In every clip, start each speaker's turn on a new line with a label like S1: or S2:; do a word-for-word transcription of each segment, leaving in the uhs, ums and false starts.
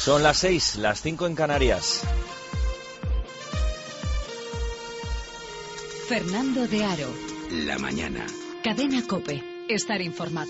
S1: Son las seis, las cinco en Canarias.
S2: Fernando de Aro.
S3: La mañana.
S2: Cadena COPE. Estar informado.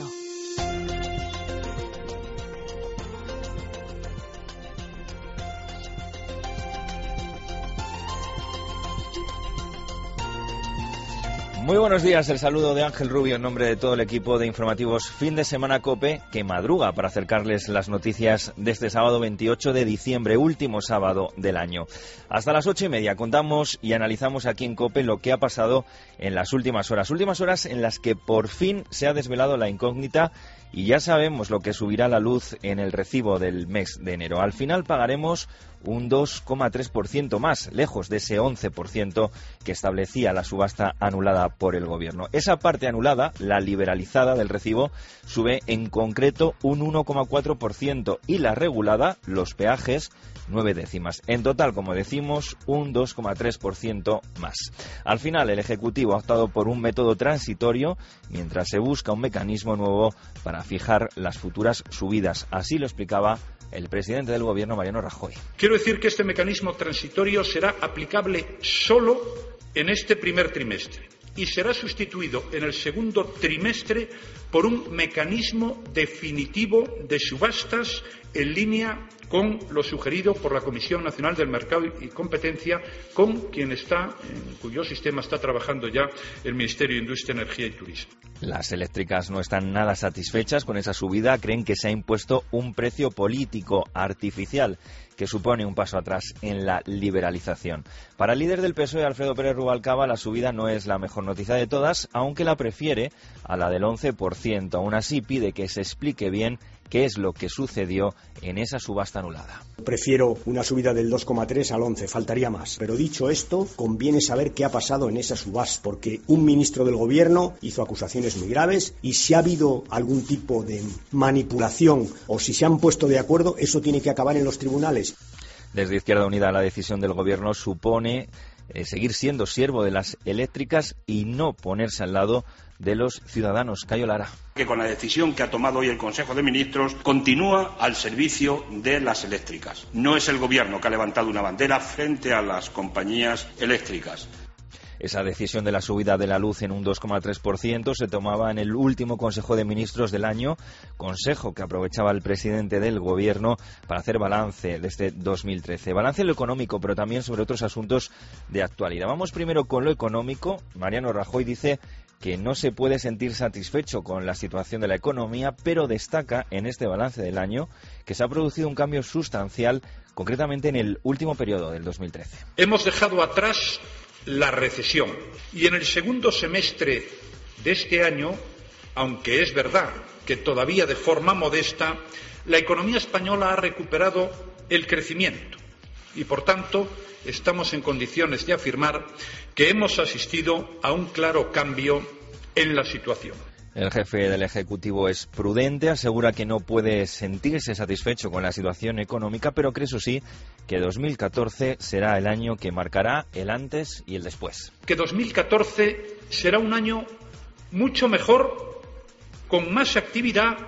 S1: Muy buenos días, el saludo de Ángel Rubio en nombre de todo el equipo de informativos Fin de Semana COPE, que madruga para acercarles las noticias de este sábado veintiocho de diciembre, último sábado del año. Hasta las ocho y media contamos y analizamos aquí en COPE lo que ha pasado en las últimas horas. Últimas horas en las que por fin se ha desvelado la incógnita y ya sabemos lo que subirá a la luz en el recibo del mes de enero. Al final pagaremos un dos coma tres por ciento más, lejos de ese once por ciento que establecía la subasta anulada por el Gobierno. Esa parte anulada, la liberalizada del recibo, sube en concreto un uno coma cuatro por ciento y la regulada, los peajes, nueve décimas. En total, como decimos, un dos coma tres por ciento más. Al final, el Ejecutivo ha optado por un método transitorio mientras se busca un mecanismo nuevo para fijar las futuras subidas. Así lo explicaba el presidente del Gobierno, Mariano Rajoy.
S4: Quiero decir que este mecanismo transitorio será aplicable solo en este primer trimestre y será sustituido en el segundo trimestre por un mecanismo definitivo de subastas en línea con lo sugerido por la Comisión Nacional del Mercado y Competencia, con quien está, en cuyo sistema está trabajando ya el Ministerio de Industria, Energía y Turismo.
S1: Las eléctricas no están nada satisfechas con esa subida, creen que se ha impuesto un precio político artificial que supone un paso atrás en la liberalización. Para el líder del P S O E, Alfredo Pérez Rubalcaba, la subida no es la mejor noticia de todas, aunque la prefiere a la del once por ciento. Aún así pide que se explique bien qué es lo que sucedió en esa subasta anulada.
S5: Prefiero una subida del dos coma tres al once, faltaría más. Pero dicho esto, conviene saber qué ha pasado en esa subasta, porque un ministro del Gobierno hizo acusaciones muy graves y si ha habido algún tipo de manipulación o si se han puesto de acuerdo, eso tiene que acabar en los tribunales.
S1: Desde Izquierda Unida, la decisión del Gobierno supone eh, seguir siendo siervo de las eléctricas y no ponerse al lado de los ciudadanos. Cayo Lara.
S6: Que con la decisión que ha tomado hoy el Consejo de Ministros continúa al servicio de las eléctricas. No es el Gobierno que ha levantado una bandera frente a las compañías eléctricas.
S1: Esa decisión de la subida de la luz en un dos coma tres por ciento se tomaba en el último Consejo de Ministros del año, consejo que aprovechaba el presidente del Gobierno para hacer balance de este dos mil trece. Balance en lo económico, pero también sobre otros asuntos de actualidad. Vamos primero con lo económico. Mariano Rajoy dice que no se puede sentir satisfecho con la situación de la economía, pero destaca en este balance del año que se ha producido un cambio sustancial, concretamente en el último periodo del dos mil trece.
S4: Hemos dejado atrás la recesión y en el segundo semestre de este año, aunque es verdad que todavía de forma modesta, la economía española ha recuperado el crecimiento y, por tanto, estamos en condiciones de afirmar que hemos asistido a un claro cambio en la situación.
S1: El jefe del Ejecutivo es prudente, asegura que no puede sentirse satisfecho con la situación económica, pero cree, eso sí, que dos mil catorce será el año que marcará el antes y el después.
S4: Que dos mil catorce será un año mucho mejor, con más actividad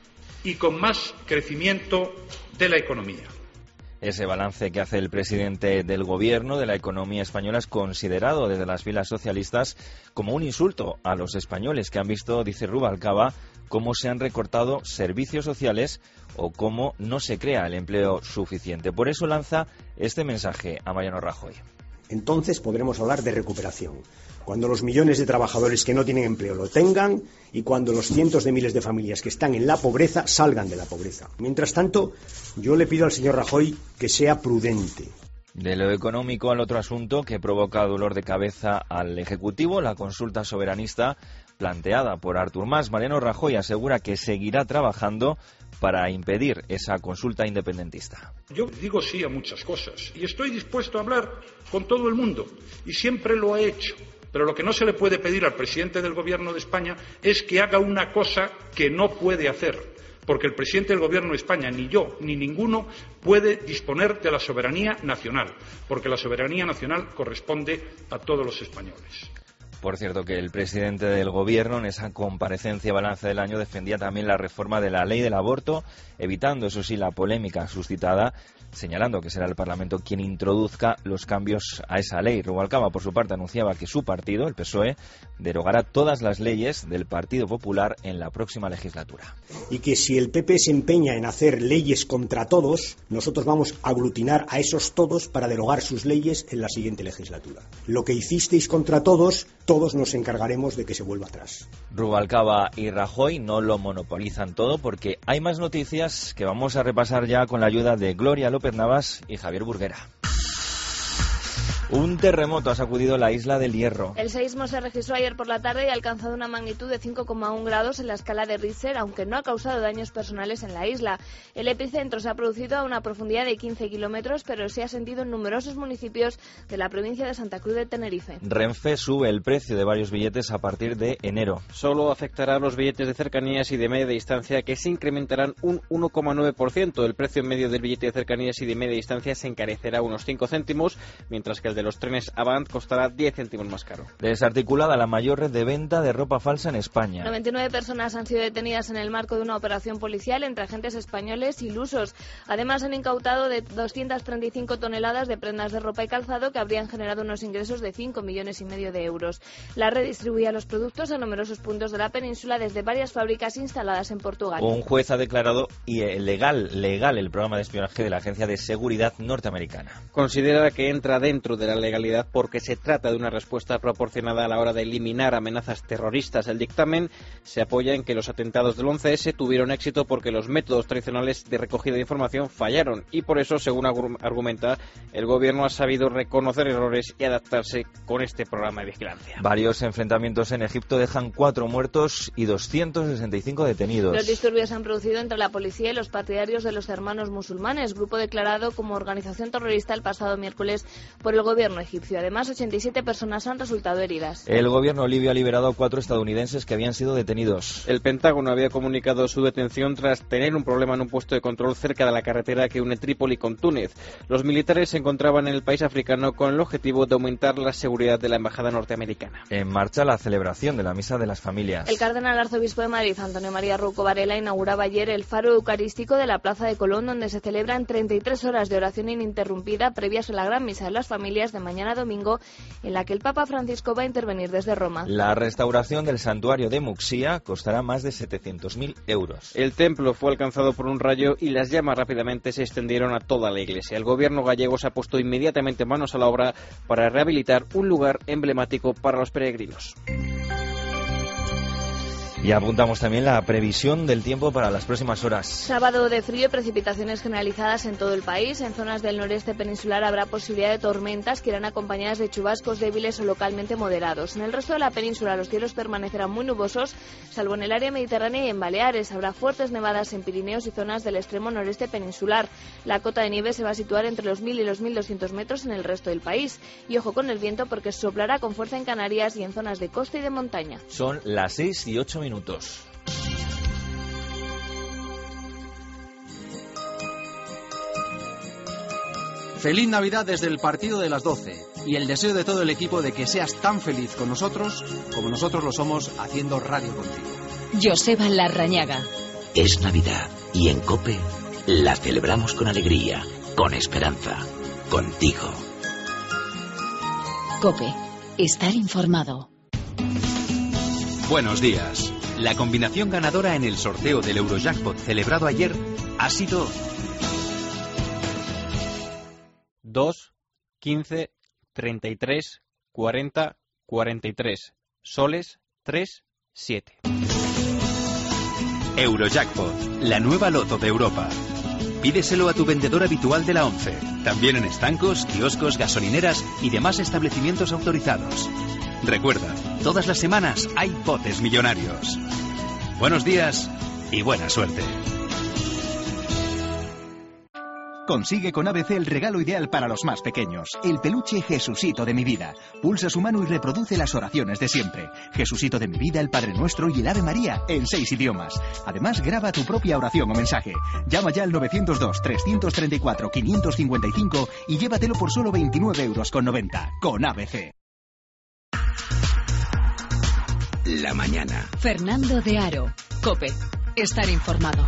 S4: y con más crecimiento de la economía.
S1: Ese balance que hace el presidente del Gobierno de la economía española es considerado desde las filas socialistas como un insulto a los españoles que han visto, dice Rubalcaba, cómo se han recortado servicios sociales o cómo no se crea el empleo suficiente. Por eso lanza este mensaje a Mariano Rajoy.
S5: Entonces podremos hablar de recuperación. Cuando los millones de trabajadores que no tienen empleo lo tengan y cuando los cientos de miles de familias que están en la pobreza salgan de la pobreza. Mientras tanto, yo le pido al señor Rajoy que sea prudente.
S1: De lo económico al otro asunto que provoca dolor de cabeza al Ejecutivo, la consulta soberanista planteada por Artur Mas. Mariano Rajoy asegura que seguirá trabajando para impedir esa consulta independentista.
S4: Yo digo sí a muchas cosas y estoy dispuesto a hablar con todo el mundo y siempre lo he hecho. Pero lo que no se le puede pedir al presidente del Gobierno de España es que haga una cosa que no puede hacer, porque el presidente del Gobierno de España, ni yo, ni ninguno, puede disponer de la soberanía nacional, porque la soberanía nacional corresponde a todos los españoles.
S1: Por cierto, que el presidente del Gobierno en esa comparecencia balance del año defendía también la reforma de la ley del aborto, evitando, eso sí, la polémica suscitada, señalando que será el Parlamento quien introduzca los cambios a esa ley. Rubalcaba, por su parte, anunciaba que su partido, el P S O E, derogará todas las leyes del Partido Popular en la próxima legislatura.
S5: Y que si el P P se empeña en hacer leyes contra todos, nosotros vamos a aglutinar a esos todos para derogar sus leyes en la siguiente legislatura. Lo que hicisteis contra todos, todos nos encargaremos de que se vuelva atrás.
S1: Rubalcaba y Rajoy no lo monopolizan todo, porque hay más noticias que vamos a repasar ya con la ayuda de Gloria López Navas y Javier Burguera. Un terremoto ha sacudido la isla del Hierro.
S3: El seísmo se registró ayer por la tarde y ha alcanzado una magnitud de cinco coma uno grados en la escala de Richter, aunque no ha causado daños personales en la isla. El epicentro se ha producido a una profundidad de quince kilómetros, pero se ha sentido en numerosos municipios de la provincia de Santa Cruz de Tenerife.
S1: Renfe sube el precio de varios billetes a partir de enero.
S7: Solo afectará a los billetes de cercanías y de media distancia, que se incrementarán un uno coma nueve por ciento. El precio medio del billete de cercanías y de media distancia se encarecerá unos cinco céntimos, mientras que el de los trenes Avant costará diez céntimos más caro.
S1: Desarticulada la mayor red de venta de ropa falsa en España.
S3: noventa y nueve personas han sido detenidas en el marco de una operación policial entre agentes españoles y lusos. Además, han incautado de doscientas treinta y cinco toneladas de prendas de ropa y calzado que habrían generado unos ingresos de cinco millones y medio de euros. La red distribuía los productos a numerosos puntos de la península desde varias fábricas instaladas en Portugal.
S1: Un juez ha declarado ilegal legal el programa de espionaje de la Agencia de Seguridad norteamericana.
S7: Considera que entra dentro de la legalidad porque se trata de una respuesta proporcionada a la hora de eliminar amenazas terroristas. El dictamen se apoya en que los atentados del once ese tuvieron éxito porque los métodos tradicionales de recogida de información fallaron y por eso, según argumenta, el gobierno ha sabido reconocer errores y adaptarse con este programa de vigilancia.
S1: Varios enfrentamientos en Egipto dejan cuatro muertos y doscientos sesenta y cinco detenidos.
S3: Los disturbios se han producido entre la policía y los partidarios de los Hermanos Musulmanes, grupo declarado como organización terrorista el pasado miércoles por el gobierno egipcio. Además, ochenta y siete personas han resultado heridas.
S1: El gobierno libio ha liberado a cuatro estadounidenses que habían sido detenidos.
S7: El Pentágono había comunicado su detención tras tener un problema en un puesto de control cerca de la carretera que une Trípoli con Túnez. Los militares se encontraban en el país africano con el objetivo de aumentar la seguridad de la embajada norteamericana.
S1: En marcha la celebración de la Misa de las Familias.
S3: El cardenal arzobispo de Madrid, Antonio María Rouco Varela, inauguraba ayer el faro eucarístico de la Plaza de Colón, donde se celebran treinta y tres horas de oración ininterrumpida previas a la Gran Misa de las Familias de mañana domingo, en la que el Papa Francisco va a intervenir desde Roma.
S1: La restauración del santuario de Muxía costará más de setecientos mil euros.
S7: El templo fue alcanzado por un rayo y las llamas rápidamente se extendieron a toda la iglesia. El gobierno gallego se ha puesto inmediatamente manos a la obra para rehabilitar un lugar emblemático para los peregrinos.
S1: Y apuntamos también la previsión del tiempo para las próximas horas.
S3: Sábado de frío y precipitaciones generalizadas en todo el país. En zonas del noreste peninsular habrá posibilidad de tormentas que irán acompañadas de chubascos débiles o localmente moderados. En el resto de la península los cielos permanecerán muy nubosos, salvo en el área mediterránea y en Baleares. Habrá fuertes nevadas en Pirineos y zonas del extremo noreste peninsular. La cota de nieve se va a situar entre los mil y los mil doscientos metros en el resto del país. Y ojo con el viento porque soplará con fuerza en Canarias y en zonas de costa y de montaña.
S1: Son las seis y ocho minutos.
S8: Feliz Navidad desde el partido de las doce y el deseo de todo el equipo de que seas tan feliz con nosotros como nosotros lo somos haciendo radio contigo.
S2: Joseba Larrañaga.
S9: Es Navidad y en COPE la celebramos con alegría, con esperanza, contigo.
S2: COPE. Estar informado.
S10: Buenos días. La combinación ganadora en el sorteo del Eurojackpot celebrado ayer ha sido
S7: dos, quince, treinta y tres, cuarenta, cuarenta y tres, soles, tres, siete.
S10: Eurojackpot, la nueva loto de Europa. Pídeselo a tu vendedor habitual de la ONCE, también en estancos, kioscos, gasolineras y demás establecimientos autorizados. Recuerda, todas las semanas hay potes millonarios. Buenos días y buena suerte.
S11: Consigue con A B C el regalo ideal para los más pequeños, el peluche Jesucito de mi vida. Pulsa su mano y reproduce las oraciones de siempre. Jesucito de mi vida, el Padre Nuestro y el Ave María en seis idiomas. Además, graba tu propia oración o mensaje. Llama ya al nueve cero dos, tres tres cuatro, cinco cinco cinco y llévatelo por solo veintinueve euros con noventa con A B C.
S9: la mañana.
S2: Fernando de Aro. COPE. Estar informado.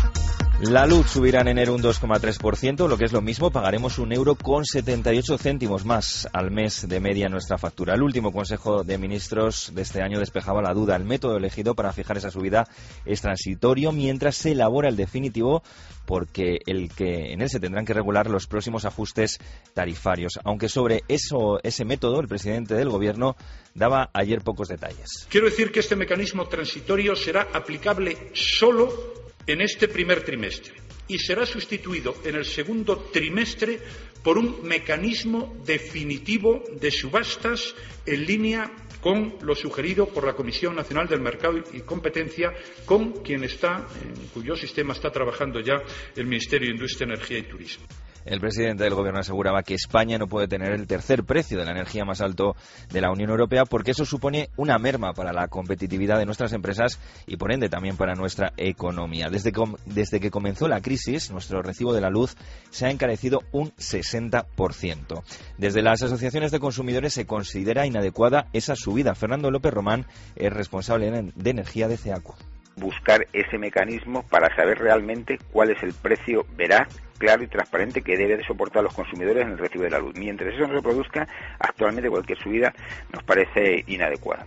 S1: La luz subirá en enero un dos coma tres por ciento, lo que es lo mismo, pagaremos un euro con setenta y ocho céntimos más al mes de media en nuestra factura. El último Consejo de Ministros de este año despejaba la duda. El método elegido para fijar esa subida es transitorio mientras se elabora el definitivo, porque el que en él se tendrán que regular los próximos ajustes tarifarios. Aunque sobre eso, ese método, el presidente del Gobierno daba ayer pocos detalles.
S4: Quiero decir que este mecanismo transitorio será aplicable solo en este primer trimestre y será sustituido en el segundo trimestre por un mecanismo definitivo de subastas en línea con lo sugerido por la Comisión Nacional del Mercado y Competencia, con quien está, en cuyo sistema está trabajando ya el Ministerio de Industria, Energía y Turismo.
S1: El presidente del Gobierno aseguraba que España no puede tener el tercer precio de la energía más alto de la Unión Europea porque eso supone una merma para la competitividad de nuestras empresas y por ende también para nuestra economía. Desde que, desde que comenzó la crisis, nuestro recibo de la luz se ha encarecido un sesenta por ciento. Desde las asociaciones de consumidores se considera inadecuada esa subida. Fernando López Román es responsable de energía de CEACU.
S12: Buscar ese mecanismo para saber realmente cuál es el precio veraz, claro y transparente que debe de soportar los consumidores en el recibo de la luz. Mientras eso no se produzca, actualmente cualquier subida nos parece inadecuada.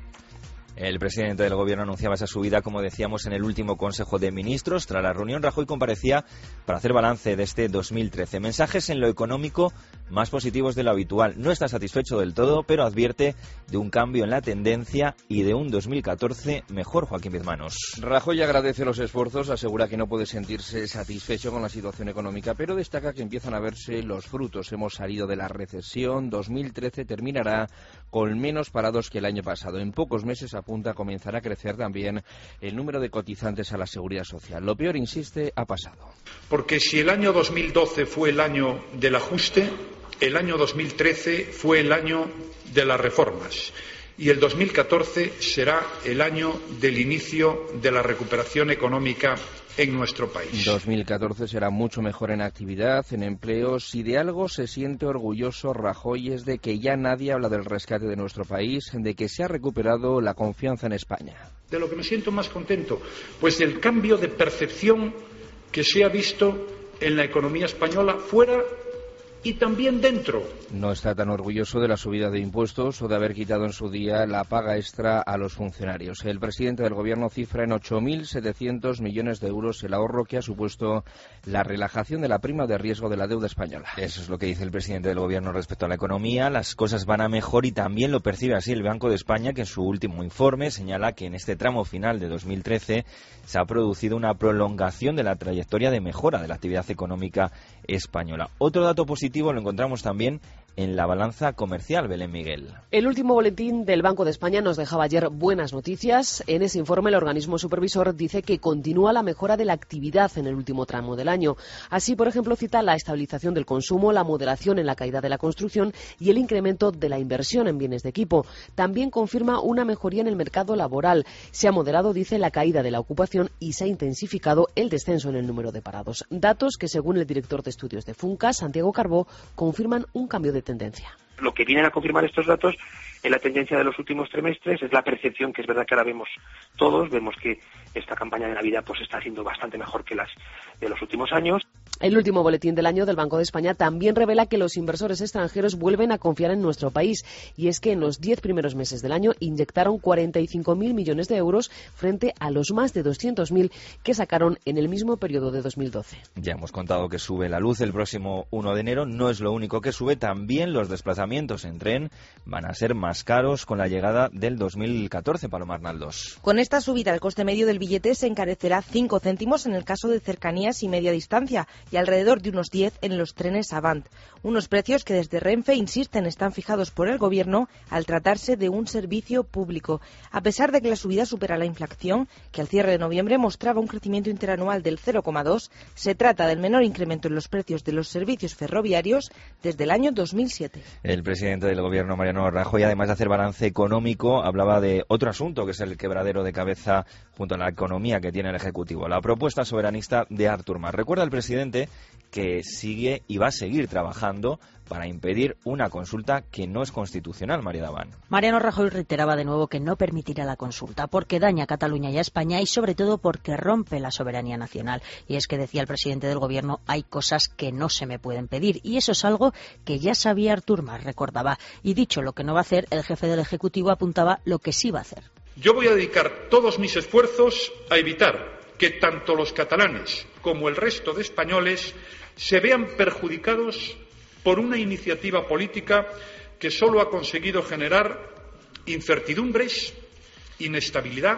S1: El presidente del Gobierno anunciaba esa subida, como decíamos, en el último Consejo de Ministros. Tras la reunión, Rajoy comparecía para hacer balance de este dos mil trece. Mensajes en lo económico más positivos de lo habitual. No está satisfecho del todo, pero advierte de un cambio en la tendencia y de un dos mil catorce mejor. Joaquín Bizmanos.
S7: Rajoy agradece los esfuerzos, asegura que no puede sentirse satisfecho con la situación económica, pero destaca que empiezan a verse los frutos. Hemos salido de la recesión. dos mil trece terminará con menos parados que el año pasado. En pocos meses apunta comenzará a crecer también el número de cotizantes a la Seguridad Social. Lo peor, insiste, ha pasado.
S4: Porque si el año dos mil doce fue el año del ajuste, el año dos mil trece fue el año de las reformas y el dos mil catorce será el año del inicio de la recuperación económica en nuestro país.
S7: dos mil catorce será mucho mejor en actividad, en empleos. Si de algo se siente orgulloso Rajoy es de que ya nadie habla del rescate de nuestro país, de que se ha recuperado la confianza en España.
S4: De lo que me siento más contento, pues del cambio de percepción que se ha visto en la economía española fuera y también dentro.
S7: No está tan orgulloso de la subida de impuestos o de haber quitado en su día la paga extra a los funcionarios. El presidente del Gobierno cifra en ocho mil setecientos millones de euros el ahorro que ha supuesto la relajación de la prima de riesgo de la deuda española.
S1: Eso es lo que dice el presidente del Gobierno respecto a la economía. Las cosas van a mejor y también lo percibe así el Banco de España, que en su último informe señala que en este tramo final de dos mil trece se ha producido una prolongación de la trayectoria de mejora de la actividad económica española. Otro dato positivo lo encontramos también en la balanza comercial. Belén Miguel.
S13: El último boletín del Banco de España nos dejaba ayer buenas noticias. En ese informe el organismo supervisor dice que continúa la mejora de la actividad en el último tramo del año. Así, por ejemplo, cita la estabilización del consumo, la moderación en la caída de la construcción y el incremento de la inversión en bienes de equipo. También confirma una mejoría en el mercado laboral. Se ha moderado, dice, la caída de la ocupación y se ha intensificado el descenso en el número de parados. Datos que, según el director de estudios de Funca, Santiago Carbó, confirman un cambio de tendencia.
S14: Lo que vienen a confirmar estos datos es la tendencia de los últimos trimestres, es la percepción que es verdad que ahora vemos todos, vemos que esta campaña de Navidad pues está haciendo bastante mejor que las de los últimos años.
S13: El último boletín del año del Banco de España también revela que los inversores extranjeros vuelven a confiar en nuestro país, y es que en los diez primeros meses del año inyectaron cuarenta y cinco mil millones de euros frente a los más de doscientos mil que sacaron en el mismo periodo de dos mil doce.
S1: Ya hemos contado que sube la luz el próximo uno de enero, no es lo único que sube, también los desplazamientos en tren van a ser más caros con la llegada del dos mil catorce, Paloma Arnaldos.
S15: Con esta subida el coste medio del billete se encarecerá cinco céntimos en el caso de cercanías y media distancia y alrededor de unos diez en los trenes Avant. Unos precios que desde Renfe insisten están fijados por el Gobierno al tratarse de un servicio público. A pesar de que la subida supera la inflación, que al cierre de noviembre mostraba un crecimiento interanual del cero coma dos, se trata del menor incremento en los precios de los servicios ferroviarios desde el año dos mil siete.
S1: El presidente del Gobierno, Mariano Rajoy, además de hacer balance económico, hablaba de otro asunto que es el quebradero de cabeza junto a la economía que tiene el Ejecutivo, la propuesta soberanista de Artur Mas. Recuerda el presidente dice que sigue y va a seguir trabajando para impedir una consulta que no es constitucional, María Daván.
S16: Mariano Rajoy reiteraba de nuevo que no permitirá la consulta porque daña a Cataluña y a España y sobre todo porque rompe la soberanía nacional. Y es que decía el presidente del gobierno, hay cosas que no se me pueden pedir. Y eso es algo que ya sabía Artur Mas, recordaba. Y dicho lo que no va a hacer, el jefe del Ejecutivo apuntaba lo que sí va a hacer.
S4: Yo voy a dedicar todos mis esfuerzos a evitar que tanto los catalanes como el resto de españoles se vean perjudicados por una iniciativa política que solo ha conseguido generar incertidumbres, inestabilidad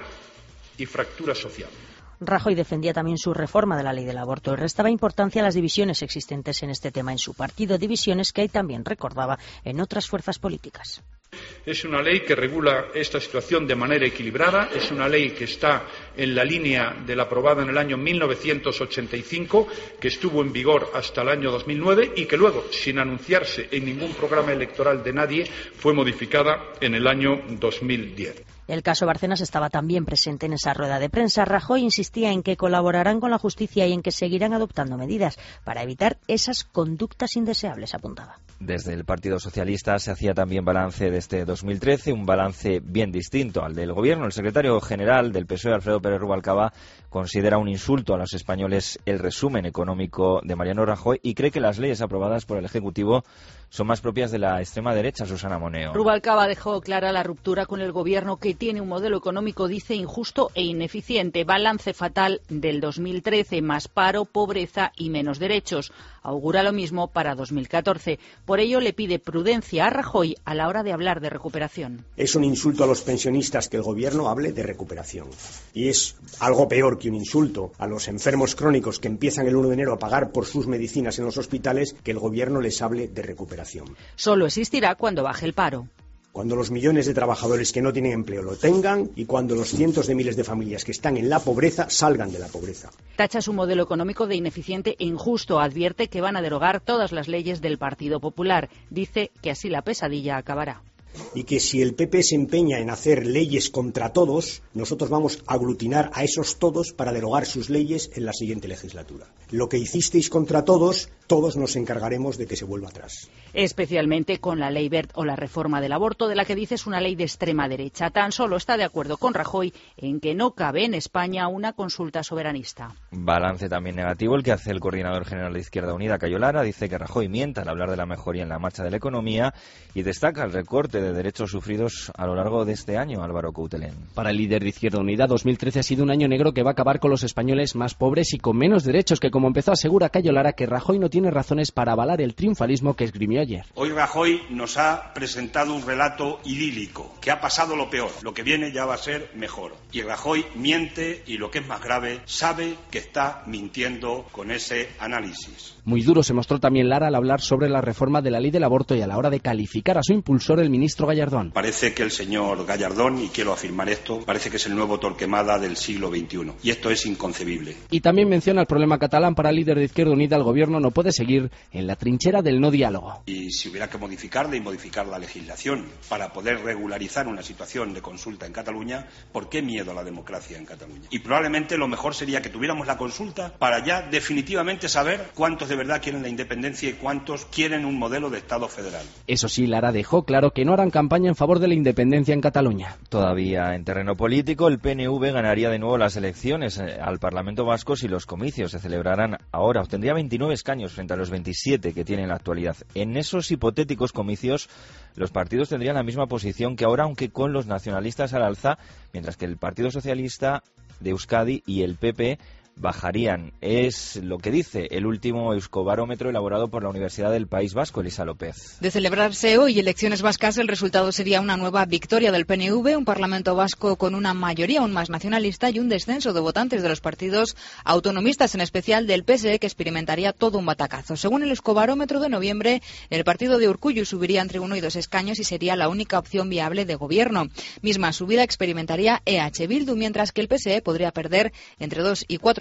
S4: y fractura social.
S16: Rajoy defendía también su reforma de la ley del aborto y restaba importancia a las divisiones existentes en este tema en su partido, divisiones que hay también, recordaba, en otras fuerzas políticas.
S4: Es una ley que regula esta situación de manera equilibrada, es una ley que está en la línea de la aprobada en el año mil novecientos ochenta y cinco, que estuvo en vigor hasta el año dos mil nueve y que luego, sin anunciarse en ningún programa electoral de nadie, fue modificada en el año dos mil diez.
S16: El caso Bárcenas estaba también presente en esa rueda de prensa. Rajoy insistía en que colaborarán con la justicia y en que seguirán adoptando medidas para evitar esas conductas indeseables, apuntaba.
S1: Desde el Partido Socialista se hacía también balance de este dos mil trece, un balance bien distinto al del Gobierno. El secretario general del P S O E, Alfredo Pérez Rubalcaba, considera un insulto a los españoles el resumen económico de Mariano Rajoy y cree que las leyes aprobadas por el Ejecutivo son más propias de la extrema derecha. Susana Moneo.
S17: Rubalcaba dejó clara la ruptura con el Gobierno, que tiene un modelo económico, dice, injusto e ineficiente. Balance fatal del dos mil trece, más paro, pobreza y menos derechos. Augura lo mismo para dos mil catorce. Por ello le pide prudencia a Rajoy a la hora de hablar de recuperación.
S5: Es un insulto a los pensionistas que el Gobierno hable de recuperación. Y es algo peor que un insulto a los enfermos crónicos que empiezan el uno de enero a pagar por sus medicinas en los hospitales que el Gobierno les hable de recuperación.
S17: Solo existirá cuando baje el paro.
S5: Cuando los millones de trabajadores que no tienen empleo lo tengan y cuando los cientos de miles de familias que están en la pobreza salgan de la pobreza.
S17: Tacha su modelo económico de ineficiente e injusto. Advierte que van a derogar todas las leyes del Partido Popular. Dice que así la pesadilla acabará.
S5: Y que si el P P se empeña en hacer leyes contra todos, nosotros vamos a aglutinar a esos todos para derogar sus leyes en la siguiente legislatura. Lo que hicisteis contra todos, todos nos encargaremos de que se vuelva atrás.
S17: Especialmente con la ley Wert o la reforma del aborto, de la que dice es una ley de extrema derecha. Tan solo está de acuerdo con Rajoy en que no cabe en España una consulta soberanista.
S1: Balance también negativo el que hace el coordinador general de Izquierda Unida, Cayo Lara. Dice que Rajoy miente al hablar de la mejoría en la marcha de la economía y destaca el recorte de derechos sufridos a lo largo de este año. Álvaro Coutelén.
S18: Para el líder de Izquierda Unida, dos mil trece ha sido un año negro que va a acabar con los españoles más pobres y con menos derechos, que como empezó asegura Cayo Lara que Rajoy no tiene razones para avalar el triunfalismo que esgrimió ayer.
S6: Hoy Rajoy nos ha presentado un relato idílico, que ha pasado lo peor, lo que viene ya va a ser mejor. Y Rajoy miente y, lo que es más grave, sabe que está mintiendo con ese análisis.
S18: Muy duro se mostró también Lara al hablar sobre la reforma de la ley del aborto y a la hora de calificar a su impulsor, el ministro Gallardón.
S6: Parece que el señor Gallardón, y quiero afirmar esto, parece que es el nuevo Torquemada del siglo veintiuno. Y esto es inconcebible.
S18: Y también menciona el problema catalán. Para el líder de Izquierda Unida, el gobierno no puede seguir en la trinchera del no diálogo.
S6: Y si hubiera que modificarla y modificar la legislación para poder regularizar una situación de consulta en Cataluña, ¿por qué miedo a la democracia en Cataluña? Y probablemente lo mejor sería que tuviéramos la consulta para ya definitivamente saber cuántos de verdad quieren la independencia y cuántos quieren un modelo de Estado federal.
S18: Eso sí, Lara dejó claro que no harán campaña en favor de la independencia en Cataluña.
S1: Todavía en terreno político, el P N V ganaría de nuevo las elecciones al Parlamento Vasco si los comicios se celebraran ahora. Obtendría veintinueve escaños frente a los veintisiete que tiene en la actualidad. En esos hipotéticos comicios, los partidos tendrían la misma posición que ahora, aunque con los nacionalistas al alza, mientras que el Partido Socialista de Euskadi y el P P bajarían. Es lo que dice el último euskobarómetro elaborado por la Universidad del País Vasco. Elisa López.
S19: De celebrarse hoy elecciones vascas, el resultado sería una nueva victoria del P N V, un Parlamento vasco con una mayoría aún más nacionalista y un descenso de votantes de los partidos autonomistas, en especial del P S E, que experimentaría todo un batacazo. Según el euskobarómetro de noviembre, el partido de Urkullu subiría entre uno y dos escaños y sería la única opción viable de gobierno. Misma subida experimentaría E H Bildu, mientras que el P S E podría perder entre dos y cuatro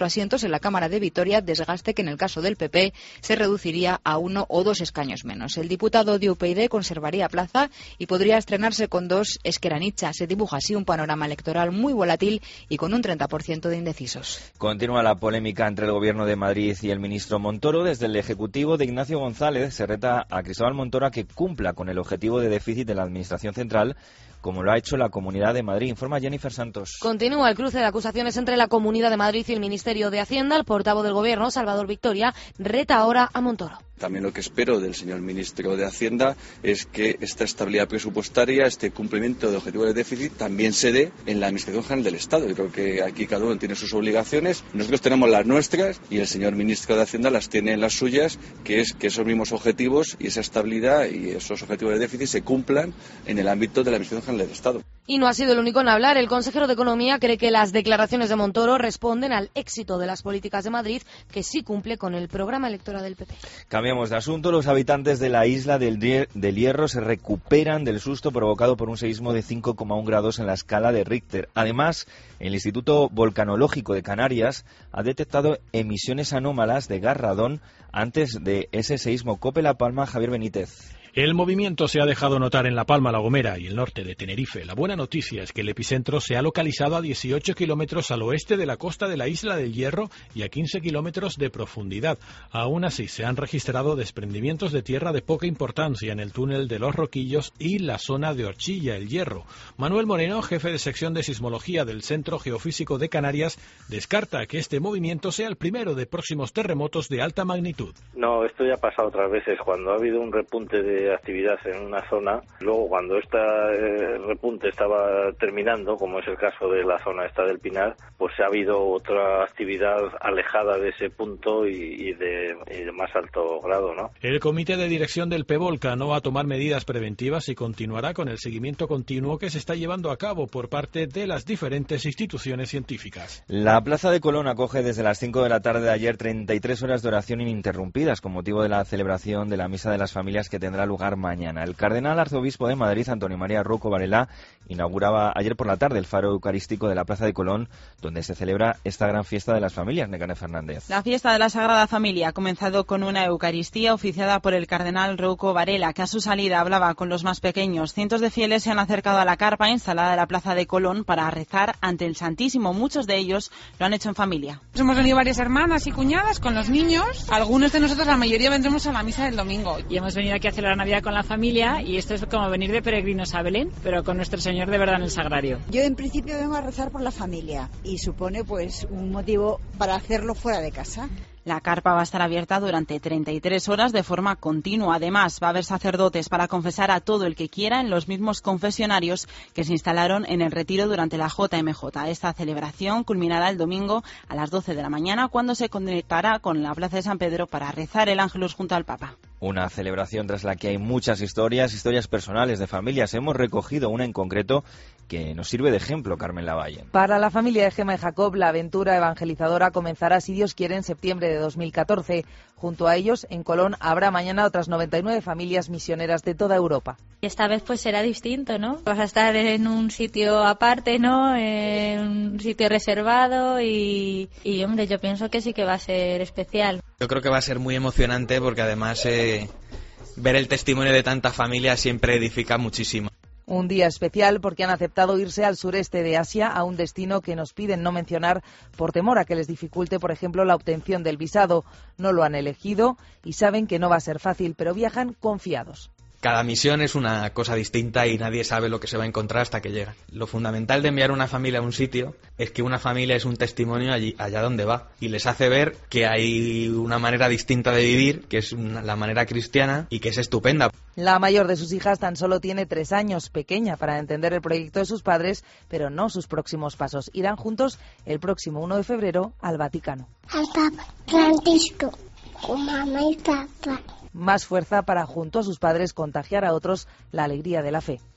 S19: cuatro asientos en la Cámara de Vitoria, desgaste que en el caso del P P se reduciría a uno o dos escaños menos. El diputado de U P YD conservaría plaza y podría estrenarse con dos Esquerra Anitza. Se dibuja así un panorama electoral muy volátil y con un treinta por ciento de indecisos.
S1: Continúa la polémica entre el Gobierno de Madrid y el ministro Montoro. Desde el Ejecutivo de Ignacio González se reta a Cristóbal Montoro a que cumpla con el objetivo de déficit de la Administración Central, como lo ha hecho la Comunidad de Madrid. Informa Jennifer Santos.
S20: Continúa el cruce de acusaciones entre la Comunidad de Madrid y el Ministerio de Hacienda. El portavoz del Gobierno, Salvador Victoria, reta ahora a Montoro.
S21: También lo que espero del señor ministro de Hacienda es que esta estabilidad presupuestaria, este cumplimiento de objetivos de déficit, también se dé en la Administración General del Estado. Yo creo que aquí cada uno tiene sus obligaciones. Nosotros tenemos las nuestras y el señor ministro de Hacienda las tiene en las suyas, que es que esos mismos objetivos y esa estabilidad y esos objetivos de déficit se cumplan en el ámbito de la Administración General del Estado.
S20: Y no ha sido el único en hablar. El consejero de Economía cree que las declaraciones de Montoro responden al éxito de las políticas de Madrid, que sí cumple con el programa electoral del P P.
S1: Cambiamos de asunto. Los habitantes de la isla del, del Hierro se recuperan del susto provocado por un seísmo de cinco coma uno grados en la escala de Richter. Además, el Instituto Volcanológico de Canarias ha detectado emisiones anómalas de gas radón antes de ese seísmo. COPE La Palma, Javier Benítez.
S22: El movimiento se ha dejado notar en La Palma, La Gomera y el norte de Tenerife. La buena noticia es que el epicentro se ha localizado a dieciocho kilómetros al oeste de la costa de la isla del Hierro y a quince kilómetros de profundidad. Aún así, se han registrado desprendimientos de tierra de poca importancia en el túnel de Los Roquillos y la zona de Orchilla, El Hierro. Manuel Moreno, jefe de sección de sismología del Centro Geofísico de Canarias, descarta que este movimiento sea el primero de próximos terremotos de alta magnitud.
S23: No, esto ya ha pasado otras veces. Cuando ha habido un repunte de actividad en una zona, luego cuando este eh, repunte estaba terminando, como es el caso de la zona esta del Pinar, pues ha habido otra actividad alejada de ese punto y, y, de, y de más alto grado, ¿no?
S22: El comité de dirección del PEVOLCA no va a tomar medidas preventivas y continuará con el seguimiento continuo que se está llevando a cabo por parte de las diferentes instituciones científicas.
S1: La Plaza de Colón acoge desde las cinco de la tarde de ayer treinta y tres horas de oración ininterrumpidas con motivo de la celebración de la Misa de las Familias que tendrá lugar mañana. El cardenal arzobispo de Madrid, Antonio María Rouco Varela, inauguraba ayer por la tarde el faro eucarístico de la Plaza de Colón, donde se celebra esta gran fiesta de las familias. Nekane Fernández.
S24: La fiesta de la Sagrada Familia ha comenzado con una Eucaristía oficiada por el cardenal Rouco Varela, que a su salida hablaba con los más pequeños. Cientos de fieles se han acercado a la carpa instalada en la Plaza de Colón para rezar ante el Santísimo. Muchos de ellos lo han hecho en familia.
S25: Hemos venido varias hermanas y cuñadas con los niños. Algunos de nosotros, la mayoría, vendremos a la misa del domingo.
S26: Y hemos venido aquí a celebrar Navidad con la familia y esto es como venir de peregrinos a Belén, pero con nuestro Señor de verdad en el sagrario.
S27: Yo en principio vengo a rezar por la familia y supone pues un motivo para hacerlo fuera de casa.
S24: La carpa va a estar abierta durante treinta y tres horas de forma continua. Además, va a haber sacerdotes para confesar a todo el que quiera en los mismos confesionarios que se instalaron en el Retiro durante la J M J. Esta celebración culminará el domingo a las doce de la mañana, cuando se conectará con la Plaza de San Pedro para rezar el Ángelus junto al Papa.
S1: Una celebración tras la que hay muchas historias, historias personales de familias. Hemos recogido una en concreto que nos sirve de ejemplo, Carmen Lavalle.
S28: Para la familia de Gema y Jacob, la aventura evangelizadora comenzará, si Dios quiere, en septiembre de dos mil catorce. Junto a ellos, en Colón, habrá mañana otras noventa y nueve familias misioneras de toda Europa.
S29: Esta vez pues será distinto, ¿no? Vas a estar en un sitio aparte, ¿no? En un sitio reservado y, y hombre, yo pienso que sí que va a ser especial.
S30: Yo creo que va a ser muy emocionante porque además eh, ver el testimonio de tanta familia siempre edifica muchísimo.
S28: Un día especial porque han aceptado irse al sureste de Asia, a un destino que nos piden no mencionar por temor a que les dificulte, por ejemplo, la obtención del visado. No lo han elegido y saben que no va a ser fácil, pero viajan confiados.
S30: Cada misión es una cosa distinta y nadie sabe lo que se va a encontrar hasta que llega. Lo fundamental de enviar una familia a un sitio es que una familia es un testimonio allí, allá donde va, y les hace ver que hay una manera distinta de vivir, que es una, la manera cristiana, y que es estupenda.
S28: La mayor de sus hijas tan solo tiene tres años, pequeña para entender el proyecto de sus padres, pero no sus próximos pasos. Irán juntos el próximo uno de febrero al Vaticano.
S31: Al Papa Francisco, con mamá y papá.
S28: Más fuerza para, junto a sus padres, contagiar a otros la alegría de la fe.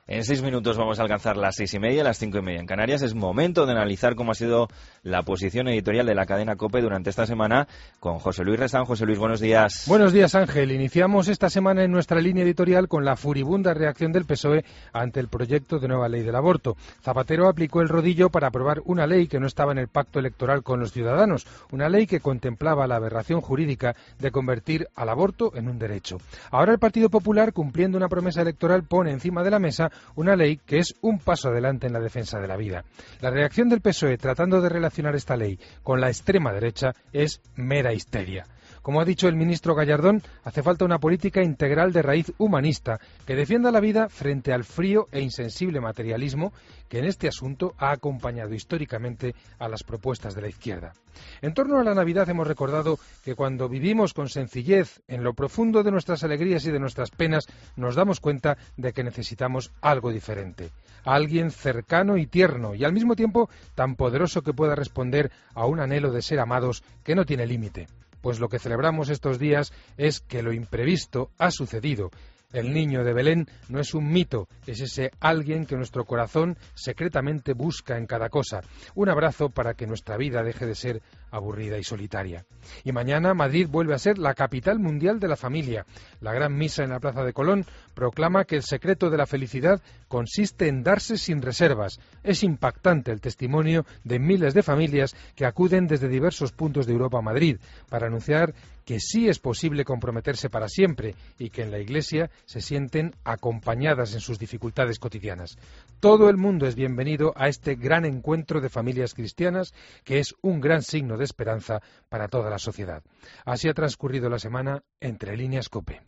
S1: En seis minutos vamos a alcanzar las seis y media, las cinco y media en Canarias. Es momento de analizar cómo ha sido la posición editorial de la cadena COPE durante esta semana con José Luis Restán. José Luis, buenos días.
S2: Buenos días, Ángel. Iniciamos esta semana en nuestra línea editorial con la furibunda reacción del P S O E ante el proyecto de nueva ley del aborto. Zapatero aplicó el rodillo para aprobar una ley que no estaba en el pacto electoral con los ciudadanos, una ley que contemplaba la aberración jurídica de convertir al aborto en un derecho. Ahora el Partido Popular, cumpliendo una promesa electoral, pone encima de la mesa una ley que es un paso adelante en la defensa de la vida. La reacción del P S O E tratando de relacionar esta ley con la extrema derecha es mera histeria. Como ha dicho el ministro Gallardón, hace falta una política integral de raíz humanista que defienda la vida frente al frío e insensible materialismo que en este asunto ha acompañado históricamente a las propuestas de la izquierda. En torno a la Navidad hemos recordado que cuando vivimos con sencillez en lo profundo de nuestras alegrías y de nuestras penas, nos damos cuenta de que necesitamos algo diferente, alguien cercano y tierno y al mismo tiempo tan poderoso que pueda responder a un anhelo de ser amados que no tiene límite. Pues lo que celebramos estos días es que lo imprevisto ha sucedido. El niño de Belén no es un mito, es ese alguien que nuestro corazón secretamente busca en cada cosa. Un abrazo para que nuestra vida deje de ser aburrida y solitaria. Y mañana Madrid vuelve a ser la capital mundial de la familia. La gran misa en la Plaza de Colón proclama que el secreto de la felicidad consiste en darse sin reservas. Es impactante el testimonio de miles de familias que acuden desde diversos puntos de Europa a Madrid para anunciar que sí es posible comprometerse para siempre y que en la Iglesia se sienten acompañadas en sus dificultades cotidianas. Todo el mundo es bienvenido a este gran encuentro de familias cristianas que es un gran signo de esperanza para toda la sociedad. Así ha transcurrido la semana Entre Líneas COPE.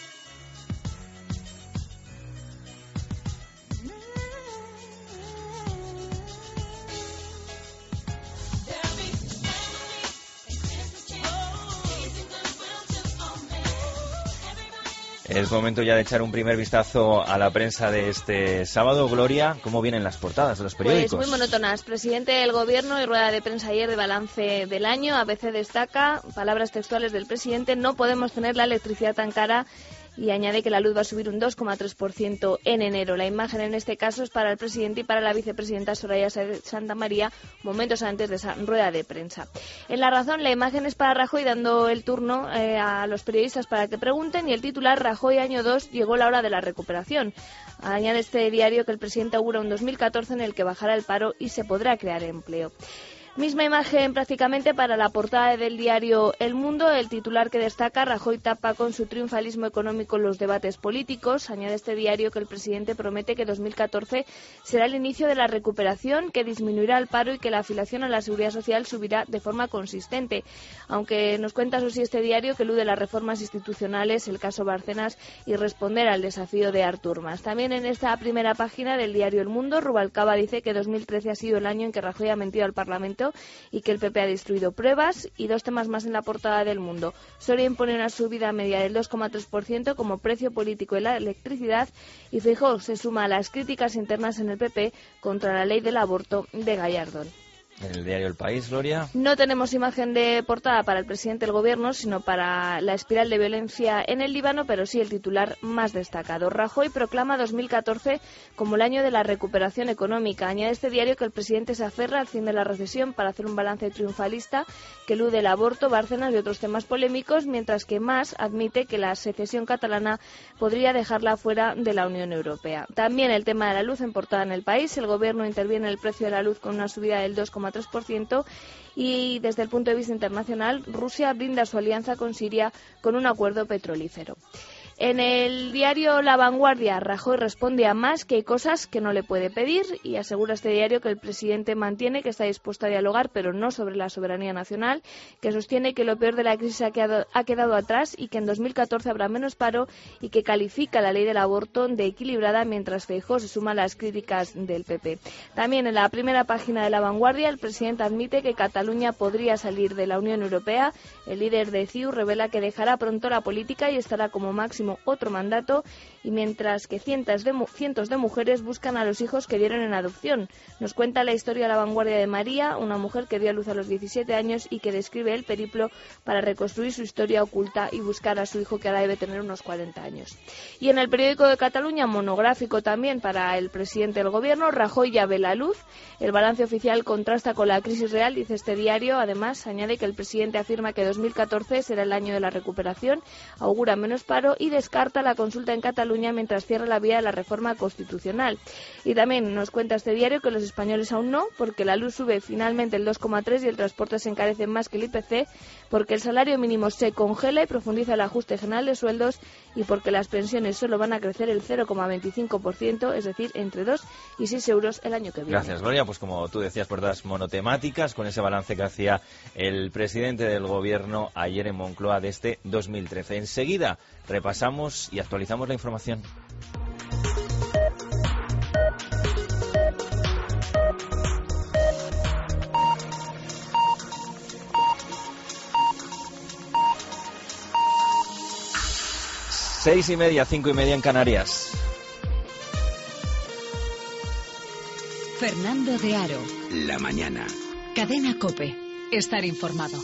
S1: Es momento ya de echar un primer vistazo a la prensa de este sábado. Gloria, ¿cómo vienen las portadas de los periódicos?
S3: Pues muy monótonas. Presidente del Gobierno y rueda de prensa ayer de balance del año. A B C destaca, palabras textuales del presidente, no podemos tener la electricidad tan cara, y añade que la luz va a subir un dos coma tres por ciento en enero. La imagen en este caso es para el presidente y para la vicepresidenta Soraya Santamaría momentos antes de esa rueda de prensa. En La Razón la imagen es para Rajoy dando el turno eh, a los periodistas para que pregunten y el titular Rajoy año dos, llegó la hora de la recuperación. Añade este diario que el presidente augura un dos mil catorce en el que bajará el paro y se podrá crear empleo. Misma imagen prácticamente para la portada del diario El Mundo, el titular que destaca, Rajoy tapa con su triunfalismo económico los debates políticos. Añade este diario que el presidente promete que dos mil catorce será el inicio de la recuperación, que disminuirá el paro y que la afiliación a la Seguridad Social subirá de forma consistente. Aunque nos cuenta eso sí este diario que elude las reformas institucionales, el caso Bárcenas y responder al desafío de Artur Mas. También en esta primera página del diario El Mundo, Rubalcaba dice que dos mil trece ha sido el año en que Rajoy ha mentido al Parlamento y que el P P ha destruido pruebas. Y dos temas más en la portada del Mundo. Soria impone una subida media del dos coma tres por ciento como precio político de la electricidad y Feijóo se suma a las críticas internas en el P P contra la ley del aborto de Gallardón.
S1: En el diario El País, Gloria.
S3: No tenemos imagen de portada para el presidente del Gobierno, sino para la espiral de violencia en el Líbano, pero sí el titular más destacado. Rajoy proclama dos mil catorce como el año de la recuperación económica. Añade este diario que el presidente se aferra al fin de la recesión para hacer un balance triunfalista que elude el aborto, Bárcenas y otros temas polémicos, mientras que Mas admite que la secesión catalana podría dejarla fuera de la Unión Europea. También el tema de la luz en portada en El País. El Gobierno interviene en el precio de la luz con una subida del dos coma tres por ciento y desde el punto de vista internacional Rusia brinda su alianza con Siria con un acuerdo petrolífero. En el diario La Vanguardia, Rajoy responde a Mas que hay cosas que no le puede pedir y asegura este diario que el presidente mantiene que está dispuesto a dialogar, pero no sobre la soberanía nacional, que sostiene que lo peor de la crisis ha quedado, ha quedado atrás y que en dos mil catorce habrá menos paro y que califica la ley del aborto de equilibrada, mientras Feijóo se suma a las críticas del P P. También en la primera página de La Vanguardia, el presidente admite que Cataluña podría salir de la Unión Europea. El líder de C I U revela que dejará pronto la política y estará como máximo próximo otro mandato, y mientras que cientos de, cientos de mujeres buscan a los hijos que dieron en adopción. Nos cuenta la historia a la vanguardia de María, una mujer que dio a luz a los diecisiete años y que describe el periplo para reconstruir su historia oculta y buscar a su hijo, que ahora debe tener unos cuarenta años. Y en el periódico de Cataluña, monográfico también para el presidente del gobierno, Rajoy ya ve la luz. El balance oficial contrasta con la crisis real, dice este diario. Además, añade que el presidente afirma que dos mil catorce será el año de la recuperación, augura menos paro y descarta la consulta en Cataluña mientras cierra la vía de la reforma constitucional. Y también nos cuenta este diario que los españoles aún no, porque la luz sube finalmente el dos coma tres y el transporte se encarece más que el I P C, porque el salario mínimo se congela y profundiza el ajuste general de sueldos, y porque las pensiones solo van a crecer el cero coma veinticinco por ciento, es decir, entre dos y seis euros el año que viene.
S1: Gracias, Gloria. Pues como tú decías, puertas monotemáticas con ese balance que hacía el presidente del gobierno ayer en Moncloa de este dos mil trece. Enseguida repasamos y actualizamos la información. Seis y media, cinco y media en Canarias.
S4: Fernando de Aro.
S7: La mañana.
S4: Cadena COPE. Estar informado.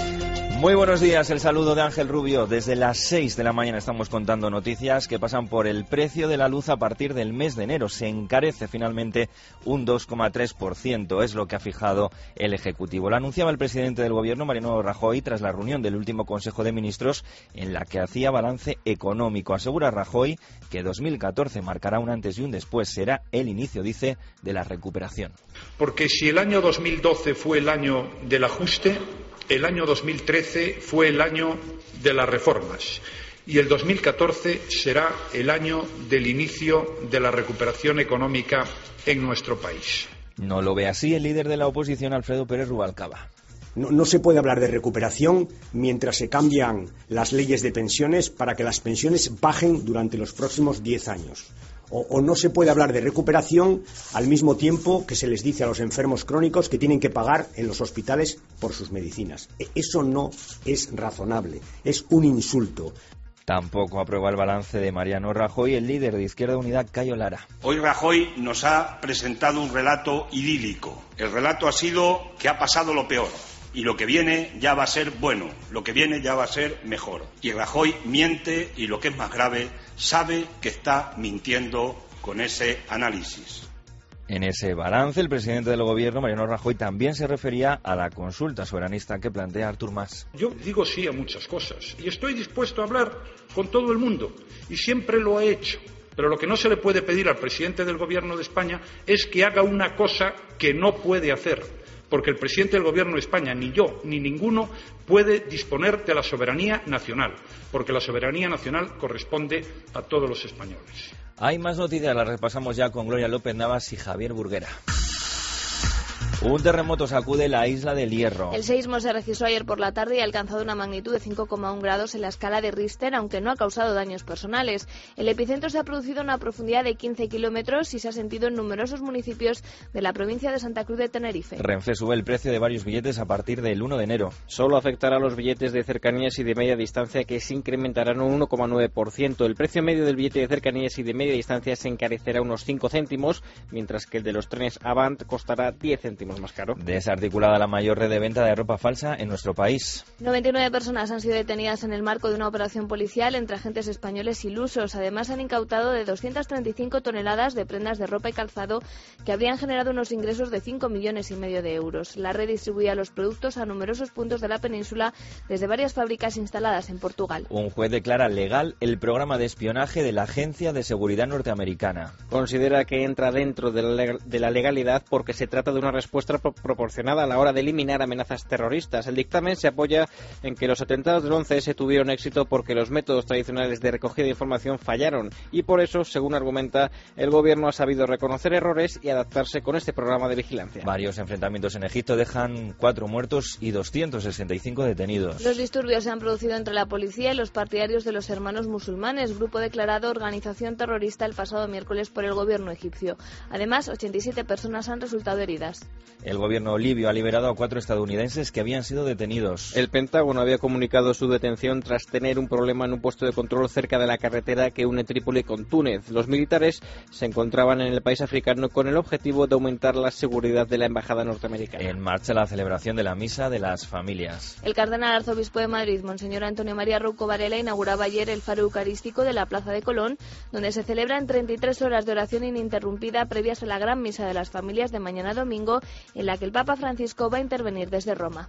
S1: Muy buenos días, el saludo de Ángel Rubio. Desde las seis de la mañana estamos contando noticias que pasan por el precio de la luz a partir del mes de enero. Se encarece finalmente un dos coma tres por ciento, es lo que ha fijado el Ejecutivo. Lo anunciaba el presidente del Gobierno, Mariano Rajoy, tras la reunión del último Consejo de Ministros en la que hacía balance económico. Asegura Rajoy que dos mil catorce marcará un antes y un después. Será el inicio, dice, de la recuperación.
S8: Porque si el año dos mil doce fue el año del ajuste, el año dos mil trece fue el año de las reformas y el dos mil catorce será el año del inicio de la recuperación económica en nuestro país.
S1: No lo ve así el líder de la oposición, Alfredo Pérez Rubalcaba.
S5: No, no se puede hablar de recuperación mientras se cambian las leyes de pensiones para que las pensiones bajen durante los próximos diez años. O, o no se puede hablar de recuperación al mismo tiempo que se les dice a los enfermos crónicos que tienen que pagar en los hospitales por sus medicinas. Eso no es razonable, es un insulto.
S1: Tampoco aprueba el balance de Mariano Rajoy el líder de Izquierda Unida, Cayo Lara.
S6: Hoy Rajoy nos ha presentado un relato idílico. El relato ha sido que ha pasado lo peor. Y lo que viene ya va a ser bueno, lo que viene ya va a ser mejor. Y Rajoy miente y, lo que es más grave, sabe que está mintiendo con ese análisis.
S1: En ese balance, el presidente del Gobierno, Mariano Rajoy, también se refería a la consulta soberanista que plantea Artur Mas.
S8: Yo digo sí a muchas cosas y estoy dispuesto a hablar con todo el mundo y siempre lo he hecho. Pero lo que no se le puede pedir al presidente del Gobierno de España es que haga una cosa que no puede hacer. Porque el presidente del Gobierno de España, ni yo, ni ninguno, puede disponer de la soberanía nacional, porque la soberanía nacional corresponde a todos los españoles.
S1: Hay más noticias, las repasamos ya con Gloria López Navas y Javier Burguera. Un terremoto sacude la isla del Hierro.
S3: El seísmo se registró ayer por la tarde y ha alcanzado una magnitud de cinco coma uno grados en la escala de Richter, aunque no ha causado daños personales. El epicentro se ha producido a una profundidad de quince kilómetros y se ha sentido en numerosos municipios de la provincia de Santa Cruz de Tenerife.
S1: Renfe sube el precio de varios billetes a partir del uno de enero.
S9: Solo afectará a los billetes de cercanías y de media distancia, que se incrementarán un uno coma nueve por ciento. El precio medio del billete de cercanías y de media distancia se encarecerá unos cinco céntimos, mientras que el de los trenes Avant costará diez céntimos más caro.
S1: Desarticulada la mayor red de venta de ropa falsa en nuestro país.
S3: noventa y nueve personas han sido detenidas en el marco de una operación policial entre agentes españoles y lusos. Además, han incautado de doscientas treinta y cinco toneladas de prendas de ropa y calzado que habrían generado unos ingresos de cinco millones y medio de euros. La red distribuía los productos a numerosos puntos de la península desde varias fábricas instaladas en Portugal.
S1: Un juez declara legal el programa de espionaje de la Agencia de Seguridad norteamericana.
S9: Considera que entra dentro de la legalidad porque se trata de una respuesta proporcionada a la hora de eliminar amenazas terroristas. El dictamen se apoya en que los atentados del once ese tuvieron éxito porque los métodos tradicionales de recogida de información fallaron y por eso, según argumenta, el gobierno ha sabido reconocer errores y adaptarse con este programa de vigilancia.
S1: Varios enfrentamientos en Egipto dejan cuatro muertos y doscientos sesenta y cinco detenidos.
S3: Los disturbios se han producido entre la policía y los partidarios de los Hermanos Musulmanes, grupo declarado organización terrorista el pasado miércoles por el gobierno egipcio. Además, ochenta y siete personas han resultado heridas.
S1: El gobierno libio ha liberado a cuatro estadounidenses que habían sido detenidos.
S9: El Pentágono había comunicado su detención tras tener un problema en un puesto de control cerca de la carretera que une Trípoli con Túnez. Los militares se encontraban en el país africano con el objetivo de aumentar la seguridad de la embajada norteamericana.
S1: En marcha la celebración de la Misa de las Familias.
S3: El cardenal arzobispo de Madrid, Monseñor Antonio María Rouco Varela, inauguraba ayer el faro eucarístico de la Plaza de Colón, donde se celebran treinta y tres horas de oración ininterrumpida previas a la gran Misa de las Familias de mañana domingo, en la que el Papa Francisco va a intervenir desde Roma.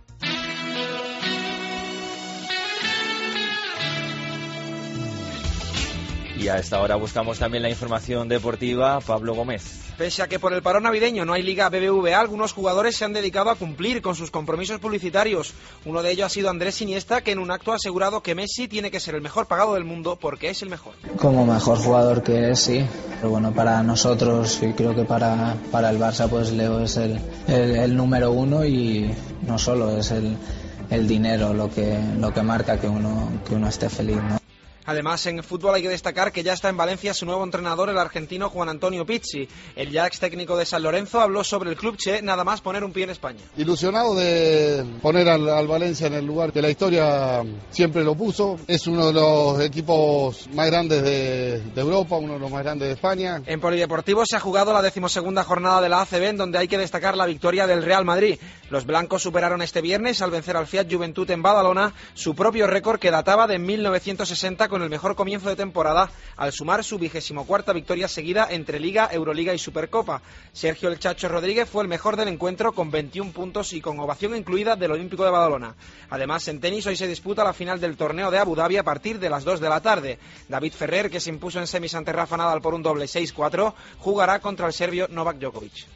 S1: Y a esta hora buscamos también la información deportiva. Pablo Gómez.
S7: Pese a que por el parón navideño no hay Liga B B V A, algunos jugadores se han dedicado a cumplir con sus compromisos publicitarios. Uno de ellos ha sido Andrés Iniesta, que en un acto ha asegurado que Messi tiene que ser el mejor pagado del mundo porque es el mejor.
S10: Como mejor jugador que es, sí. Pero bueno, para nosotros y creo que para, para el Barça, pues Leo es el, el, el número uno y no solo es el, el dinero lo que, lo que marca que uno, que uno esté feliz, ¿no?
S7: Además, en fútbol hay que destacar que ya está en Valencia su nuevo entrenador, el argentino Juan Antonio Pizzi. El ya ex técnico de San Lorenzo habló sobre el club che, nada más poner un pie en España.
S11: Ilusionado de poner al, al Valencia en el lugar que la historia siempre lo puso. Es uno de los equipos más grandes de, de Europa, uno de los más grandes de España.
S7: En Polideportivo se ha jugado la decimosegunda jornada de la A C B, en donde hay que destacar la victoria del Real Madrid. Los blancos superaron este viernes, al vencer al Fiat Juventud en Badalona, su propio récord que databa de mil novecientos sesenta, con el mejor comienzo de temporada, al sumar su vigésimo cuarta victoria seguida entre Liga, Euroliga y Supercopa. Sergio El Chacho Rodríguez fue el mejor del encuentro con veintiún puntos y con ovación incluida del Olímpico de Badalona. Además, en tenis hoy se disputa la final del torneo de Abu Dhabi a partir de las dos de la tarde. David Ferrer, que se impuso en semis ante Rafa Nadal por un doble seis cuatro, jugará contra el serbio Novak Djokovic.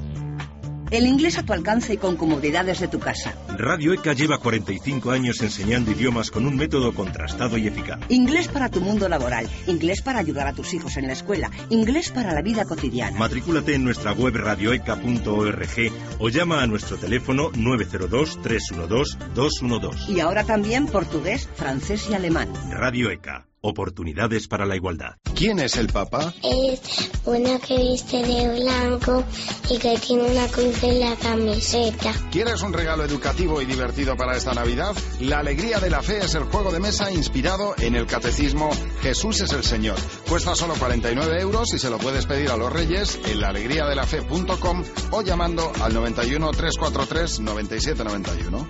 S12: El inglés a tu alcance y con comodidades de tu casa.
S13: Radio E C A lleva cuarenta y cinco años enseñando idiomas con un método contrastado y eficaz.
S12: Inglés para tu mundo laboral, inglés para ayudar a tus hijos en la escuela, inglés para la vida cotidiana.
S13: Matrículate en nuestra web radioeca punto org o llama a nuestro teléfono nueve cero dos, tres uno dos, dos uno dos.
S12: Y ahora también portugués, francés y alemán.
S13: Radio E C A. Oportunidades para la igualdad.
S14: ¿Quién es el Papa?
S31: Es uno que viste de blanco y que tiene una cruz en la camiseta.
S14: ¿Quieres un regalo educativo y divertido para esta Navidad? La Alegría de la Fe es el juego de mesa inspirado en el catecismo Jesús es el Señor. Cuesta solo cuarenta y nueve euros y se lo puedes pedir a los Reyes en la alegría de la fe punto com o llamando al noventa y uno, trescientos cuarenta y tres, noventa y siete noventa y uno.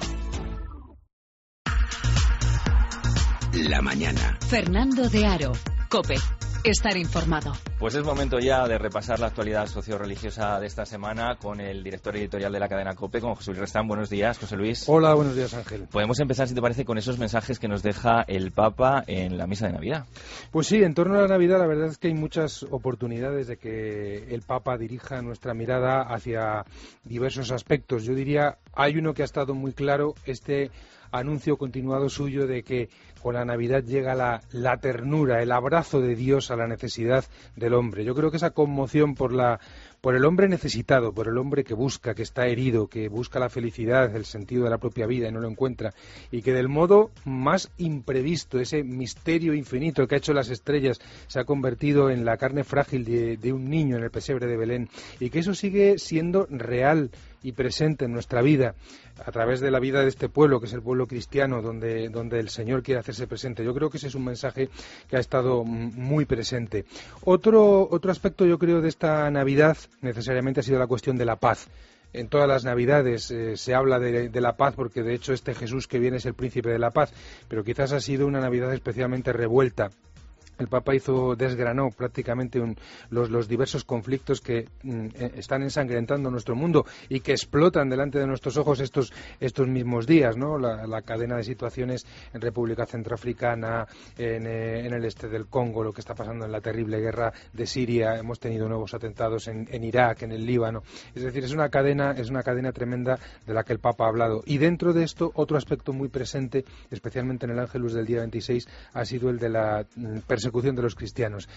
S4: La mañana. Fernando de Aro, COPE. Estar informado.
S1: Pues es momento ya de repasar la actualidad socio-religiosa de esta semana con el director editorial de la cadena COPE, con José Luis Restán. Buenos días, José Luis.
S2: Hola, buenos días, Ángel.
S1: Podemos empezar, si te parece, con esos mensajes que nos deja el Papa en la misa de Navidad.
S2: Pues sí, en torno a la Navidad la verdad es que hay muchas oportunidades de que el Papa dirija nuestra mirada hacia diversos aspectos. Yo diría, hay uno que ha estado muy claro, este anuncio continuado suyo de que con la Navidad llega la, la ternura, el abrazo de Dios a la necesidad del hombre. Yo creo que esa conmoción por la por el hombre necesitado, por el hombre que busca, que está herido, que busca la felicidad, el sentido de la propia vida y no lo encuentra, y que del modo más imprevisto, ese misterio infinito que ha hecho las estrellas, se ha convertido en la carne frágil de, de un niño en el pesebre de Belén, y que eso sigue siendo real y presente en nuestra vida, a través de la vida de este pueblo, que es el pueblo cristiano, donde, donde el Señor quiere hacerse presente. Yo creo que ese es un mensaje que ha estado muy presente. Otro, otro aspecto, yo creo, de esta Navidad, necesariamente ha sido la cuestión de la paz. En todas las Navidades eh, se habla de, de la paz, porque de hecho este Jesús que viene es el príncipe de la paz, pero quizás ha sido una Navidad especialmente revuelta. El Papa hizo, desgranó prácticamente un, los, los diversos conflictos que mm, están ensangrentando nuestro mundo y que explotan delante de nuestros ojos estos, estos mismos días, ¿no? La, la cadena de situaciones en República Centroafricana, en, eh, en el este del Congo, lo que está pasando en la terrible guerra de Siria, hemos tenido nuevos atentados en, en Irak, en el Líbano. Es decir, es una cadena, es una cadena tremenda de la que el Papa ha hablado. Y dentro de esto, otro aspecto muy presente, especialmente en el Ángelus del día veintiséis, ha sido el de la mm, persecución persecución de los cristianos.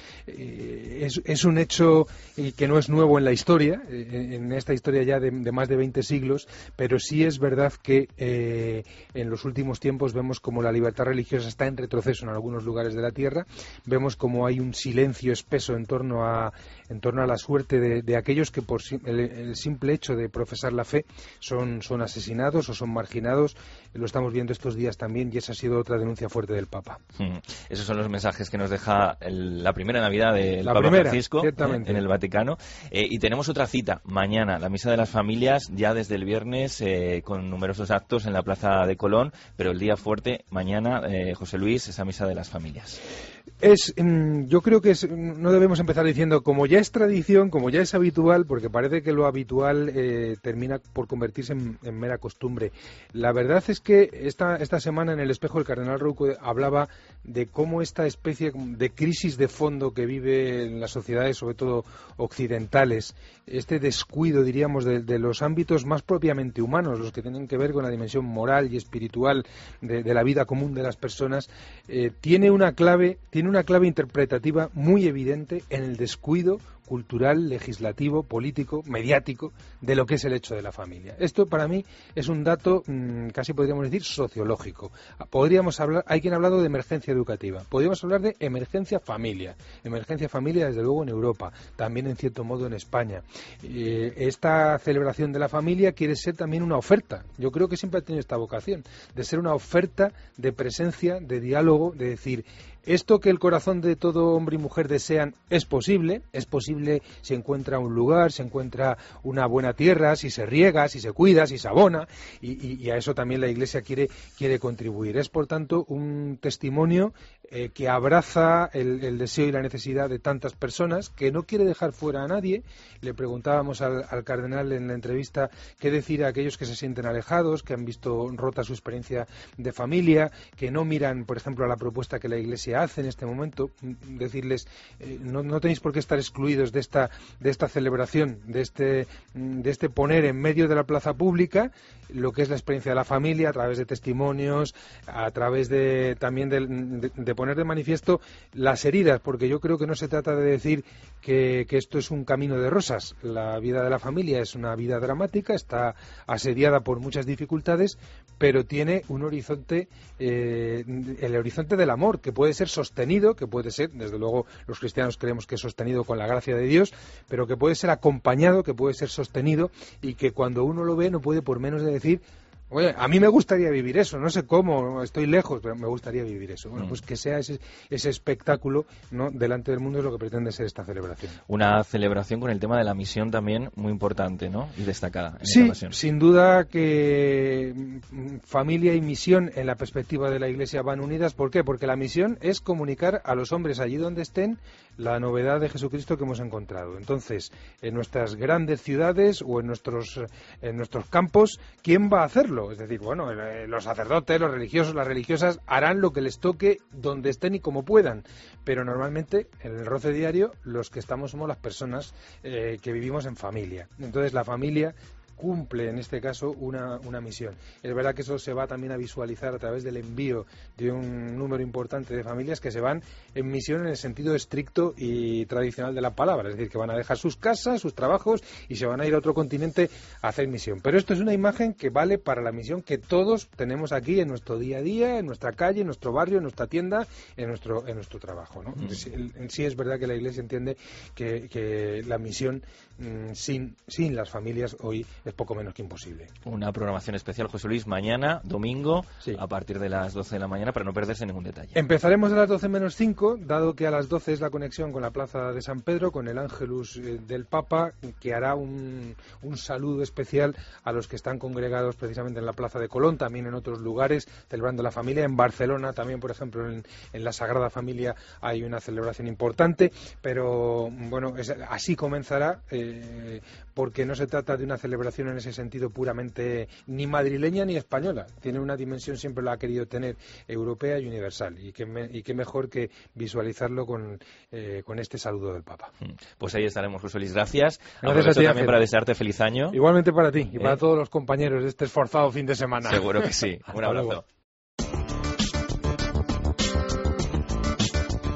S2: Eh, es, es un hecho que no es nuevo en la historia, eh, en esta historia ya de, de más de veinte siglos, pero sí es verdad que eh, en los últimos tiempos vemos como la libertad religiosa está en retroceso en algunos lugares de la tierra, vemos como hay un silencio espeso en torno a, en torno a la suerte de, de aquellos que por el, el simple hecho de profesar la fe son, son asesinados o son marginados. Lo estamos viendo estos días también y esa ha sido otra denuncia fuerte del Papa.
S1: Mm. Esos son los mensajes que nos deja el, la primera Navidad del
S2: la
S1: Papa
S2: primera,
S1: Francisco eh, en el Vaticano. Eh, y tenemos otra cita mañana, la Misa de las Familias, ya desde el viernes eh, con numerosos actos en la Plaza de Colón, pero el día fuerte mañana, eh, José Luis, esa Misa de las Familias.
S2: Es, yo creo que es, no debemos empezar diciendo como ya es tradición, como ya es habitual, porque parece que lo habitual eh, termina por convertirse en, en mera costumbre. La verdad es que esta, esta semana en el Espejo el cardenal Rouco hablaba de cómo esta especie de crisis de fondo que vive en las sociedades, sobre todo occidentales, este descuido, diríamos, de, de los ámbitos más propiamente humanos, los que tienen que ver con la dimensión moral y espiritual de, de la vida común de las personas, eh, tiene una clave, tiene una clave interpretativa muy evidente en el descuido cultural, legislativo, político, mediático de lo que es el hecho de la familia. Esto para mí es un dato mmm, casi podríamos decir sociológico. Podríamos hablar, hay quien ha hablado de emergencia educativa, podríamos hablar de emergencia familia, emergencia familia desde luego en Europa, también en cierto modo en España. Eh, esta celebración de la familia quiere ser también una oferta. Yo creo que siempre ha tenido esta vocación de ser una oferta de presencia, de diálogo, de decir esto que el corazón de todo hombre y mujer desean es posible, es posible si encuentra un lugar, si encuentra una buena tierra, si se riega, si se cuida, si se abona, y, y, y a eso también la Iglesia quiere, quiere contribuir. Es, por tanto, un testimonio eh, que abraza el, el deseo y la necesidad de tantas personas, que no quiere dejar fuera a nadie. Le preguntábamos al, al cardenal en la entrevista qué decir a aquellos que se sienten alejados, que han visto rota su experiencia de familia, que no miran, por ejemplo, a la propuesta que la Iglesia hace en este momento, decirles eh, no, no tenéis por qué estar excluidos de esta de esta celebración, de este de este poner en medio de la plaza pública lo que es la experiencia de la familia a través de testimonios, a través de también de, de, de poner de manifiesto las heridas, porque yo creo que no se trata de decir que, que esto es un camino de rosas. La vida de la familia es una vida dramática, está asediada por muchas dificultades, pero tiene un horizonte, eh, el horizonte del amor, que puede ser sostenido, que puede ser, desde luego los cristianos creemos que es sostenido con la gracia de Dios, pero que puede ser acompañado, que puede ser sostenido, y que cuando uno lo ve no puede por menos de decir, oye, a mí me gustaría vivir eso, no sé cómo, estoy lejos, pero me gustaría vivir eso. Bueno, pues que sea ese, ese espectáculo, ¿no?, delante del mundo es lo que pretende ser esta celebración.
S1: Una celebración con el tema de la misión también muy importante, ¿no?, y destacada en
S2: sí,
S1: esta ocasión.
S2: Sin duda que familia y misión en la perspectiva de la Iglesia van unidas. ¿Por qué? Porque la misión es comunicar a los hombres allí donde estén la novedad de Jesucristo que hemos encontrado. Entonces, en nuestras grandes ciudades o en nuestros, en nuestros campos, ¿quién va a hacerlo? Es decir, bueno, los sacerdotes, los religiosos, las religiosas harán lo que les toque donde estén y como puedan, pero normalmente en el roce diario los que estamos somos las personas eh, que vivimos en familia. Entonces la familia cumple en este caso una, una misión. Es verdad que eso se va también a visualizar a través del envío de un número importante de familias que se van en misión en el sentido estricto y tradicional de la palabra, es decir, que van a dejar sus casas, sus trabajos y se van a ir a otro continente a hacer misión. Pero esto es una imagen que vale para la misión que todos tenemos aquí en nuestro día a día, en nuestra calle, en nuestro barrio, en nuestra tienda, en nuestro, en nuestro trabajo, ¿no? Mm. En sí es verdad que la Iglesia entiende que, que la misión mmm, sin, sin las familias hoy es poco menos que imposible.
S1: Una programación especial, José Luis, mañana, domingo,
S2: sí,
S1: a partir de las doce de la mañana, para no perderse ningún detalle.
S2: Empezaremos a las doce menos cinco, dado que a las doce es la conexión con la Plaza de San Pedro, con el Ángelus eh, del Papa, que hará un, un saludo especial a los que están congregados precisamente en la Plaza de Colón, también en otros lugares, celebrando la familia. En Barcelona también, por ejemplo, en, en la Sagrada Familia hay una celebración importante, pero bueno, es, así comenzará, eh, porque no se trata de una celebración en ese sentido puramente ni madrileña ni española. Tiene una dimensión, siempre la ha querido tener, europea y universal. Y qué, me, y qué mejor que visualizarlo con, eh, con este saludo del Papa.
S1: Pues ahí estaremos, José Luis. Gracias.
S2: Gracias
S1: Aprovecho
S2: a ti,
S1: también
S2: Ángel,
S1: para desearte feliz año.
S2: Igualmente para ti y
S1: ¿Eh?
S2: para todos los compañeros de este esforzado fin de semana.
S1: Seguro que sí. Un abrazo.
S2: Luego.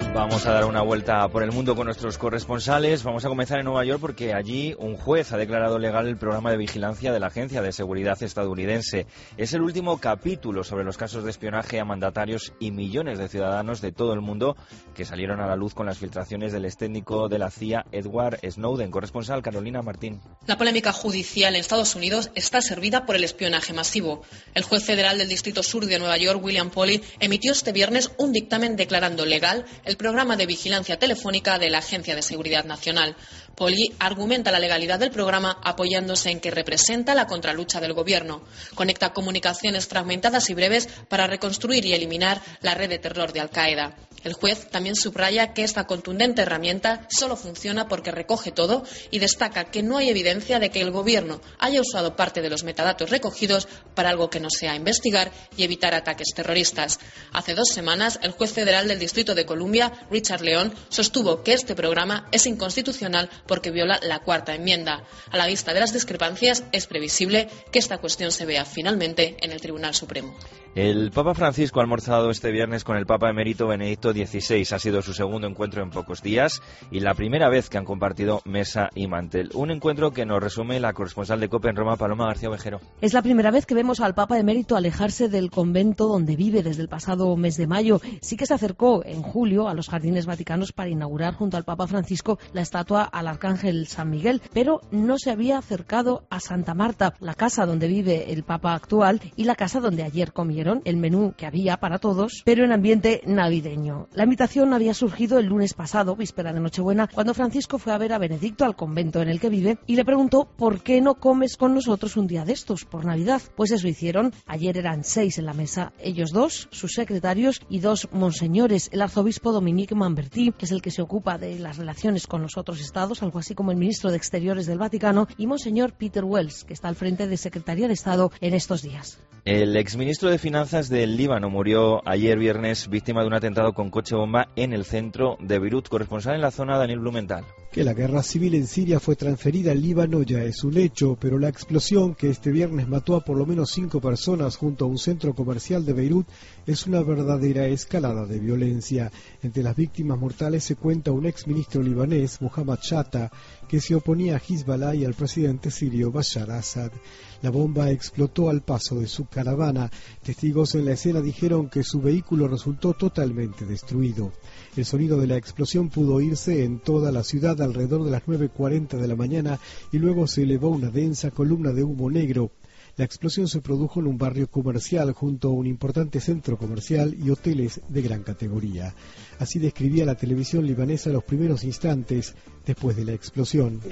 S1: Vamos a dar una vuelta por el mundo con nuestros corresponsales. Vamos a comenzar en Nueva York porque allí un juez ha declarado legal el programa de vigilancia de la Agencia de Seguridad estadounidense. Es el último capítulo sobre los casos de espionaje a mandatarios y millones de ciudadanos de todo el mundo que salieron a la luz con las filtraciones del extécnico de la C I A, Edward Snowden. Corresponsal Carolina Martín.
S15: La polémica judicial en Estados Unidos está servida por el espionaje masivo. El juez federal del Distrito Sur de Nueva York, William Polly, emitió este viernes un dictamen declarando legal el programa de vigilancia telefónica de la Agencia de Seguridad Nacional. Polly argumenta la legalidad del programa apoyándose en que representa la contralucha del gobierno. Conecta comunicaciones fragmentadas y breves para reconstruir y eliminar la red de terror de Al-Qaeda. El juez también subraya que esta contundente herramienta solo funciona porque recoge todo y destaca que no hay evidencia de que el gobierno haya usado parte de los metadatos recogidos para algo que no sea investigar y evitar ataques terroristas. Hace dos semanas, el juez federal del Distrito de Columbia, Richard Leon, sostuvo que este programa es inconstitucional porque viola la cuarta enmienda. A la vista de las discrepancias, es previsible que esta cuestión se vea finalmente en el Tribunal Supremo.
S1: El Papa Francisco ha almorzado este viernes con el Papa emérito Benedicto dieciséis. Ha sido su segundo encuentro en pocos días y la primera vez que han compartido mesa y mantel. Un encuentro que nos resume la corresponsal de COPE en Roma, Paloma García Ovejero.
S16: Es la primera vez que vemos al Papa emérito alejarse del convento donde vive desde el pasado mes de mayo. Sí que se acercó en julio a los Jardines Vaticanos para inaugurar junto al Papa Francisco la estatua al Arcángel San Miguel, pero no se había acercado a Santa Marta, la casa donde vive el Papa actual y la casa donde ayer comieron el menú que había para todos, pero en ambiente navideño. La invitación había surgido el lunes pasado, víspera de Nochebuena, cuando Francisco fue a ver a Benedicto al convento en el que vive y le preguntó ¿por qué no comes con nosotros un día de estos, por Navidad? Pues eso hicieron. Ayer eran seis en la mesa, ellos dos, sus secretarios y dos monseñores, el arzobispo Dominique Mambertí, que es el que se ocupa de las relaciones con los otros estados, algo así como el ministro de Exteriores del Vaticano, y monseñor Peter Wells, que está al frente de Secretaría de Estado en estos días.
S1: El exministro de Finanzas del Líbano murió ayer viernes víctima de un atentado con coche bomba en el centro de Beirut. Corresponsal en la zona, Daniel Blumenthal.
S17: Que la guerra civil en Siria fue transferida al Líbano ya es un hecho, pero la explosión que este viernes mató a por lo menos cinco personas junto a un centro comercial de Beirut es una verdadera escalada de violencia. Entre las víctimas mortales se cuenta un exministro libanés, Mohammad Shatta, que se oponía a Hezbollah y al presidente sirio Bashar Assad. La bomba explotó al paso de su caravana. Testigos en la escena dijeron que su vehículo resultó totalmente destruido. El sonido de la explosión pudo oírse en toda la ciudad alrededor de las nueve cuarenta de la mañana y luego se elevó una densa columna de humo negro. La explosión se produjo en un barrio comercial junto a un importante centro comercial y hoteles de gran categoría. Así describía la televisión libanesa los primeros instantes después de la explosión.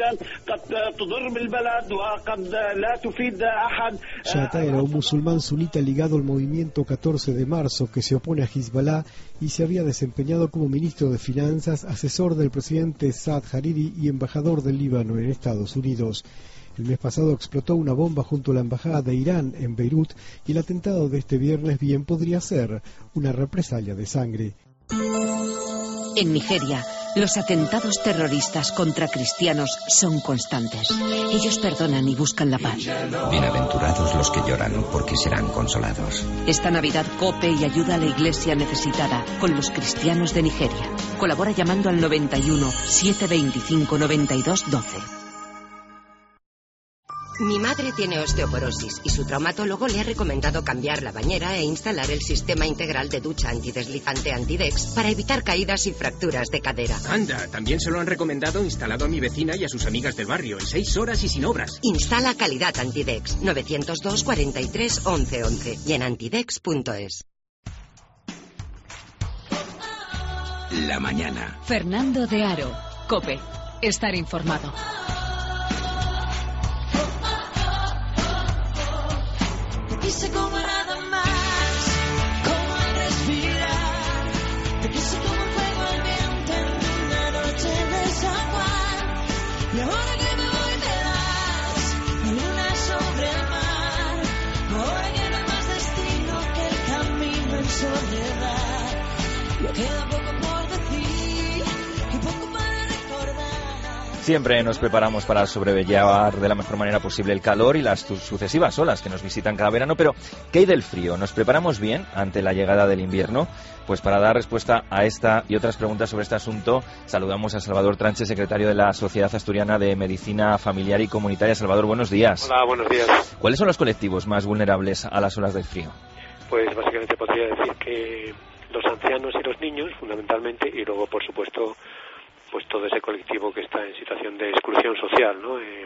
S17: Shatta era un musulmán sunita ligado al movimiento catorce de marzo que se opone a Hezbollah y se había desempeñado como ministro de Finanzas, asesor del presidente Saad Hariri y embajador del Líbano en Estados Unidos. El mes pasado explotó una bomba junto a la embajada de Irán en Beirut y el atentado de este viernes bien podría ser una represalia de sangre.
S12: En Nigeria, los atentados terroristas contra cristianos son constantes. Ellos perdonan y buscan la paz.
S18: Bienaventurados los que lloran, porque serán consolados.
S12: Esta Navidad COPE y ayuda a la iglesia necesitada con los cristianos de Nigeria. Colabora llamando al noventa y uno, setecientos veinticinco, noventa y dos, doce.
S19: Mi madre tiene osteoporosis y su traumatólogo le ha recomendado cambiar la bañera e instalar el sistema integral de ducha antideslizante Antidex para evitar caídas y fracturas de cadera.
S20: Anda, también se lo han recomendado instalado a mi vecina y a sus amigas del barrio en seis horas y sin obras.
S19: Instala calidad Antidex, novecientos dos, cuarenta y tres, once, once y en antidex punto es.
S4: La mañana. Fernando de Aro, COPE. Estar informado.
S21: Quise como nada más, como al respirar. Te quise como el fuego al viento en una noche de San Juan. Y ahora que me voy me das la luna sobre el mar. Ahora que no hay más destino que el camino en soledad. Ya queda poco por decir y poco para recordar.
S1: Siempre nos preparamos para sobrellevar de la mejor manera posible el calor y las sucesivas olas que nos visitan cada verano, pero ¿qué hay del frío? ¿Nos preparamos bien ante la llegada del invierno? Pues para dar respuesta a esta y otras preguntas sobre este asunto, saludamos a Salvador Tranche, secretario de la Sociedad Asturiana de Medicina Familiar y Comunitaria. Salvador, buenos días.
S5: Hola, buenos días.
S1: ¿Cuáles son los colectivos más vulnerables a las olas del frío?
S5: Pues básicamente podría decir que los ancianos y los niños, fundamentalmente, y luego, por supuesto, pues todo ese colectivo que está en situación de exclusión social, ¿no? Eh,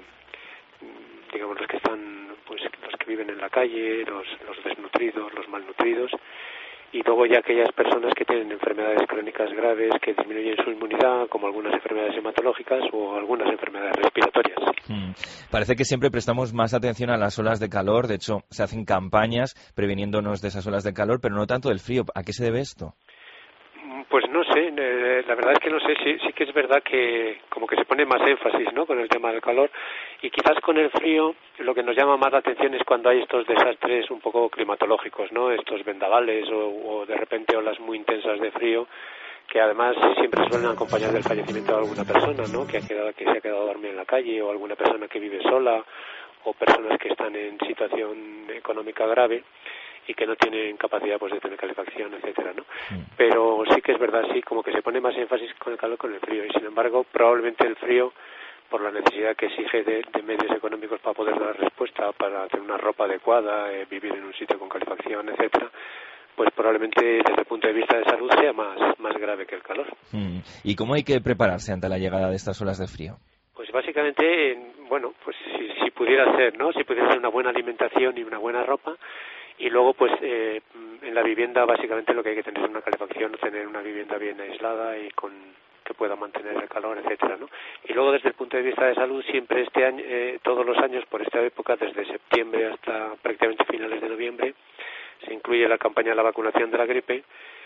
S5: digamos los que están, pues los que viven en la calle, los, los desnutridos, los malnutridos, y luego ya aquellas personas que tienen enfermedades crónicas graves que disminuyen su inmunidad, como algunas enfermedades hematológicas o algunas enfermedades respiratorias.
S1: Hmm. Parece que siempre prestamos más atención a las olas de calor, de hecho se hacen campañas previniéndonos de esas olas de calor, pero no tanto del frío. ¿A qué se debe esto?
S5: Pues no sé, eh, la verdad es que no sé, sí, sí que es verdad que como que se pone más énfasis, ¿no?, con el tema del calor, y quizás con el frío lo que nos llama más la atención es cuando hay estos desastres un poco climatológicos, ¿no?, estos vendavales o, o de repente olas muy intensas de frío, que además siempre suelen acompañar del fallecimiento de alguna persona, ¿no?, que ha quedado, que se ha quedado dormida en la calle, o alguna persona que vive sola, o personas que están en situación económica grave y que no tienen capacidad pues de tener calefacción, etcétera, ¿no? Mm. Pero sí que es verdad, sí, como que se pone más énfasis con el calor con el frío, y sin embargo probablemente el frío, por la necesidad que exige de, de medios económicos para poder dar respuesta, para tener una ropa adecuada, eh, vivir en un sitio con calefacción, etcétera, pues probablemente desde el punto de vista de salud sea más, más grave que el calor.
S1: Mm. ¿Y cómo hay que prepararse ante la llegada de estas olas de frío?
S5: Pues básicamente, bueno, pues si, si pudiera ser, ¿no? Si pudiera ser una buena alimentación y una buena ropa. Y luego, pues, eh, en la vivienda, básicamente lo que hay que tener es una calefacción, tener una vivienda bien aislada y con que pueda mantener el calor, etcétera, ¿no? Y luego, desde el punto de vista de salud, siempre este año, eh, todos los años, por esta época, desde septiembre hasta prácticamente finales de noviembre, se incluye la campaña de la vacunación de la gripe,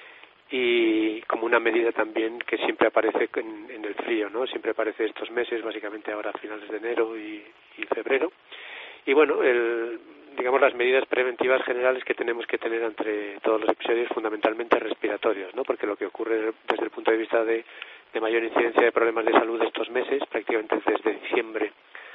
S5: y como una medida también que siempre aparece en, en el frío, ¿no? Siempre aparece estos meses, básicamente ahora a finales de enero y, y febrero. Y bueno, el... digamos, las medidas preventivas generales que tenemos que tener entre todos los episodios, fundamentalmente respiratorios, ¿no? Porque lo que ocurre desde el punto de vista de, de mayor incidencia de problemas de salud de estos meses, prácticamente desde diciembre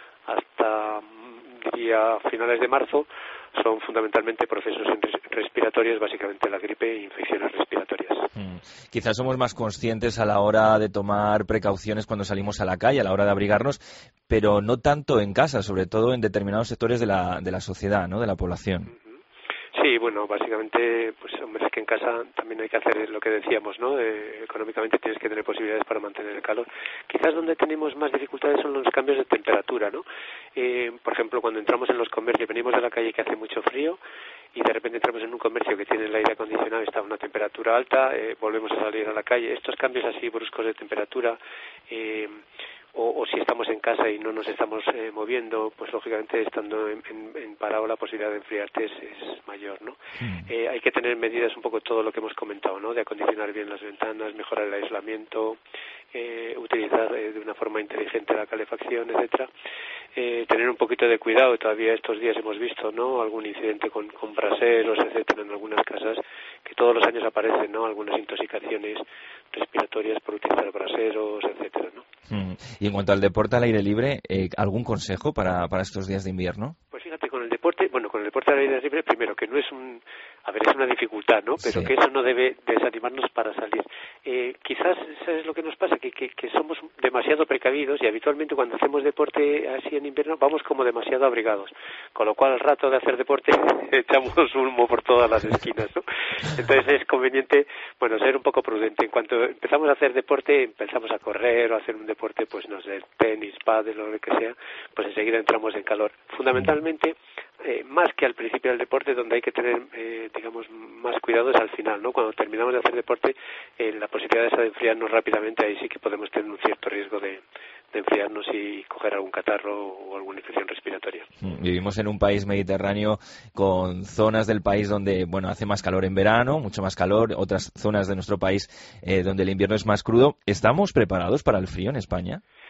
S5: hasta, diría, finales de marzo, son fundamentalmente procesos respiratorios, básicamente la gripe e infecciones respiratorias.
S1: Mm. Quizás somos más conscientes a la hora de tomar precauciones cuando salimos a la calle, a la hora de abrigarnos, pero no tanto en casa, sobre todo en determinados sectores de la, de la sociedad, ¿no?, de la población.
S5: Uh-huh. Sí, bueno, básicamente, pues hombre, es que en casa también hay que hacer lo que decíamos, ¿no? Eh, económicamente tienes que tener posibilidades para mantener el calor. Quizás donde tenemos más dificultades son los cambios de temperatura, ¿no? Eh, por ejemplo, cuando entramos en los comercios, venimos de la calle que hace mucho frío y de repente entramos en un comercio que tiene el aire acondicionado y está a una temperatura alta, eh, volvemos a salir a la calle. Estos cambios así bruscos de temperatura, eh, O, o si estamos en casa y no nos estamos eh, moviendo, pues lógicamente estando en, en, en parado la posibilidad de enfriarte es, es mayor, ¿no? Mm. Eh, hay que tener medidas un poco todo lo que hemos comentado, ¿no? De acondicionar bien las ventanas, mejorar el aislamiento, eh, utilizar eh, de una forma inteligente la calefacción, etcétera. Eh, tener un poquito de cuidado, todavía estos días hemos visto, ¿no?, algún incidente con, con braseros, etcétera, en algunas casas, que todos los años aparecen, ¿no?, algunas intoxicaciones respiratorias por utilizar braseros, etcétera, ¿no?
S1: Mm. Y en cuanto al deporte al aire libre, eh, ¿algún consejo para, para estos días de invierno?
S5: Pues fíjate, con el deporte, bueno, con el deporte al aire libre, primero, que no es un, a ver, es una dificultad, ¿no?, pero sí, que eso no debe desanimarnos para salir. Eh, quizás, ¿sabes lo que nos pasa? Que, que, que somos demasiado precavidos y habitualmente cuando hacemos deporte así en invierno vamos como demasiado abrigados, con lo cual al rato de hacer deporte echamos humo por todas las esquinas, ¿no? Entonces es conveniente, bueno, ser un poco prudente. En cuanto empezamos a hacer deporte, empezamos a correr o a hacer un deporte, pues no sé, tenis, pádel o lo que sea, pues enseguida entramos en calor. Fundamentalmente, eh, más que al principio del deporte, donde hay que tener, eh, digamos, más cuidado es al final, ¿no? Cuando terminamos de hacer deporte, eh, la posibilidad esa de enfriarnos rápidamente, ahí sí que podemos tener un cierto riesgo de, de enfriarnos y coger algún catarro o alguna infección respiratoria.
S1: Vivimos en un país mediterráneo con zonas del país donde, bueno, hace más calor en verano, mucho más calor, otras zonas de nuestro país eh, donde el invierno es más crudo. ¿Estamos preparados para el frío en España?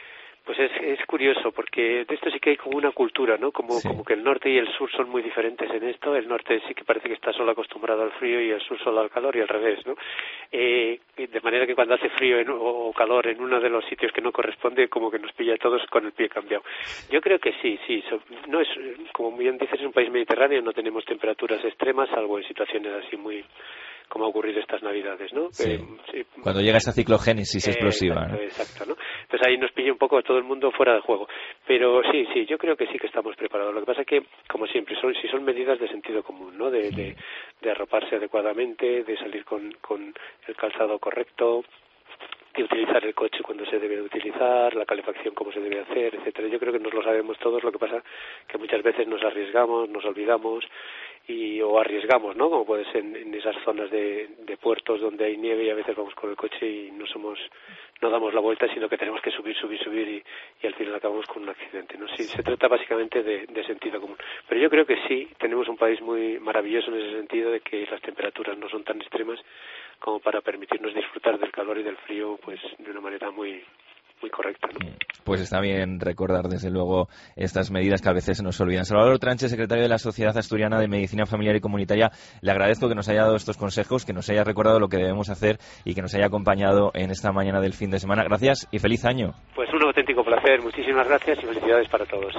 S5: Pues es, es curioso, porque de esto sí que hay como una cultura, ¿no? Como, sí. como que el norte y el sur son muy diferentes en esto. El norte sí que parece que está solo acostumbrado al frío y el sur solo al calor y al revés, ¿no? Eh, de manera que cuando hace frío en, o calor en uno de los sitios que no corresponde, como que nos pilla a todos con el pie cambiado. Yo creo que sí, sí. So, no es, como bien dices, es un país mediterráneo, no tenemos temperaturas extremas, salvo en situaciones así muy... como ha ocurrido estas Navidades, ¿no?
S1: Sí.
S5: Eh, sí.
S1: Cuando llega esa ciclogénesis eh, explosiva.
S5: Exacto,
S1: ¿no?
S5: exacto, ¿no? Entonces ahí nos pilla un poco a todo el mundo fuera de juego. Pero sí, sí, yo creo que sí que estamos preparados. Lo que pasa es que, como siempre, son, si son medidas de sentido común, ¿no? De, de, de arroparse adecuadamente, de salir con, con el calzado correcto, de utilizar el coche cuando se debe utilizar, la calefacción como se debe hacer, etcétera. Yo creo que nos lo sabemos todos, lo que pasa que muchas veces nos arriesgamos, nos olvidamos y o arriesgamos, ¿no? Como puede ser en, en esas zonas de, de puertos donde hay nieve y a veces vamos con el coche y no somos no damos la vuelta, sino que tenemos que subir, subir, subir y, y al final acabamos con un accidente, ¿no? Sí, se trata básicamente de, de sentido común. Pero yo creo que sí, tenemos un país muy maravilloso en ese sentido de que las temperaturas no son tan extremas como para permitirnos disfrutar del calor y del frío pues de una manera muy muy correcta, ¿no?
S1: Pues está bien recordar desde luego estas medidas que a veces se nos olvidan. Salvador Tranche, secretario de la Sociedad Asturiana de Medicina Familiar y Comunitaria, le agradezco que nos haya dado estos consejos, que nos haya recordado lo que debemos hacer y que nos haya acompañado en esta mañana del fin de semana. Gracias y feliz año.
S5: Pues un auténtico placer, muchísimas gracias y felicidades para todos.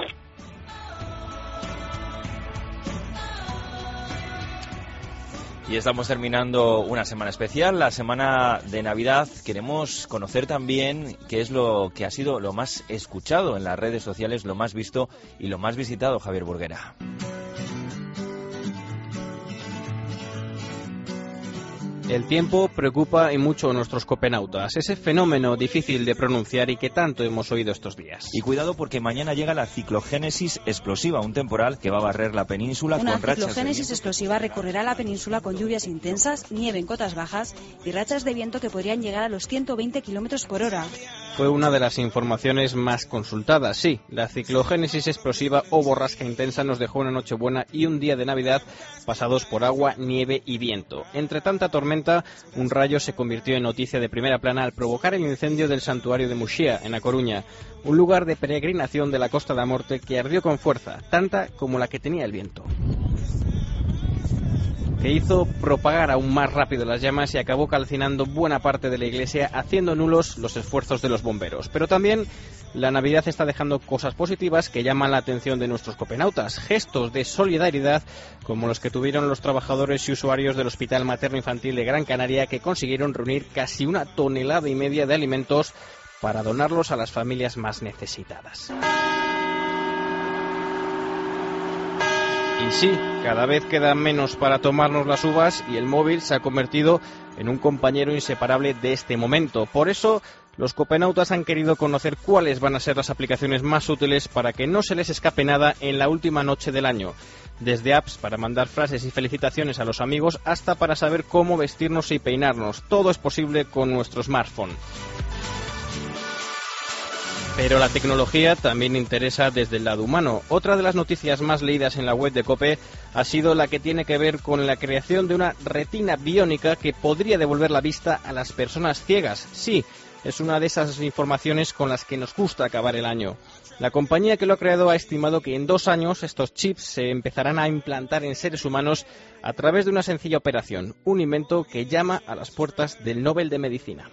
S1: Y estamos terminando una semana especial, la semana de Navidad. Queremos conocer también qué es lo que ha sido lo más escuchado en las redes sociales, lo más visto y lo más visitado, Javier Burguera.
S9: El tiempo preocupa y mucho a nuestros copenautas, ese fenómeno difícil de pronunciar y que tanto hemos oído estos días.
S1: Y cuidado porque mañana llega la ciclogénesis explosiva, un temporal que va a barrer la península
S6: Una
S1: con rachas de
S6: ciclogénesis
S1: viento.
S6: explosiva recorrerá la península con lluvias intensas, nieve en cotas bajas y rachas de viento que podrían llegar a los ciento veinte kilómetros por hora.
S9: Fue una de las informaciones más consultadas. Sí, la ciclogénesis explosiva o borrasca intensa nos dejó una Nochebuena y un día de Navidad pasados por agua, nieve y viento. Entre tanta tormenta, un rayo se convirtió en noticia de primera plana al provocar el incendio del santuario de Muxía, en A Coruña, un lugar de peregrinación de la Costa da Morte que ardió con fuerza, tanta como la que tenía el viento, que hizo propagar aún más rápido las llamas y acabó calcinando buena parte de la iglesia, haciendo nulos los esfuerzos de los bomberos. Pero también la Navidad está dejando cosas positivas que llaman la atención de nuestros copenautas, gestos de solidaridad como los que tuvieron los trabajadores y usuarios del Hospital Materno Infantil de Gran Canaria, que consiguieron reunir casi una tonelada y media de alimentos para donarlos a las familias más necesitadas. Y sí, cada vez queda menos para tomarnos las uvas y el móvil se ha convertido en un compañero inseparable de este momento. Por eso, los copenautas han querido conocer cuáles van a ser las aplicaciones más útiles para que no se les escape nada en la última noche del año. Desde apps para mandar frases y felicitaciones a los amigos hasta para saber cómo vestirnos y peinarnos. Todo es posible con nuestro smartphone. Pero la tecnología también interesa desde el lado humano. Otra de las noticias más leídas en la web de COPE ha sido la que tiene que ver con la creación de una retina biónica que podría devolver la vista a las personas ciegas. Sí, es una de esas informaciones con las que nos gusta acabar el año. La compañía que lo ha creado ha estimado que en dos años estos chips se empezarán a implantar en seres humanos a través de una sencilla operación, un invento que llama a las puertas del Nobel de Medicina.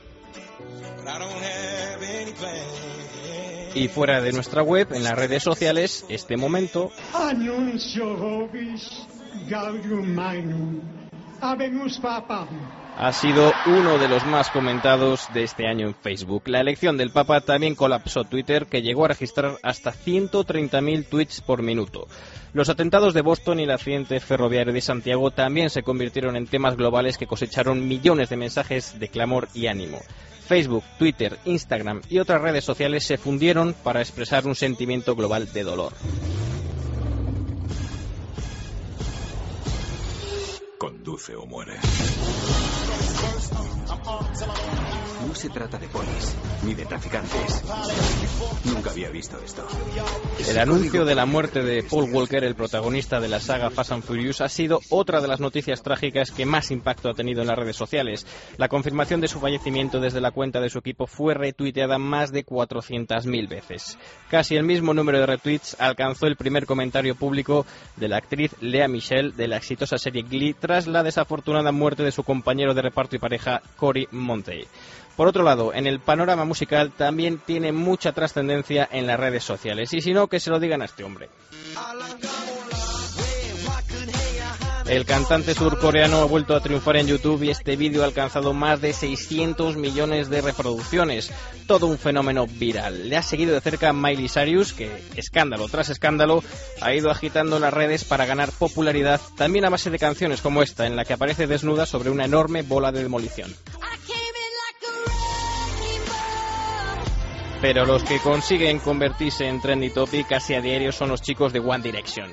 S9: Y fuera de nuestra web, en las redes sociales, este momento...
S21: Anuncio vobis gaudium magnum. Habemus papam.
S9: Ha sido uno de los más comentados de este año en Facebook. La elección del Papa también colapsó Twitter, que llegó a registrar hasta ciento treinta mil tweets por minuto. Los atentados de Boston y el accidente ferroviario de Santiago también se convirtieron en temas globales que cosecharon millones de mensajes de clamor y ánimo. Facebook, Twitter, Instagram y otras redes sociales se fundieron para expresar un sentimiento global de dolor.
S8: Conduce o muere.
S20: No se trata de polis, ni de traficantes. Nunca había visto esto.
S9: El anuncio de la muerte de Paul Walker, el protagonista de la saga Fast and Furious, ha sido otra de las noticias trágicas que más impacto ha tenido en las redes sociales. La confirmación de su fallecimiento desde la cuenta de su equipo fue retuiteada más de cuatrocientas mil veces. Casi el mismo número de retweets alcanzó el primer comentario público de la actriz Lea Michele de la exitosa serie Glee tras la desafortunada muerte de su compañero de reparto y pareja Cory Monteith. Por otro lado, en el panorama musical también tiene mucha trascendencia en las redes sociales, y si no, que se lo digan a este hombre. El cantante surcoreano ha vuelto a triunfar en YouTube y este vídeo ha alcanzado más de seiscientos millones de reproducciones. Todo un fenómeno viral. Le ha seguido de cerca Miley Cyrus, que, escándalo tras escándalo, ha ido agitando las redes para ganar popularidad, también a base de canciones como esta, en la que aparece desnuda sobre una enorme bola de demolición. Pero los que consiguen convertirse en trendy topic casi a diario son los chicos de One Direction.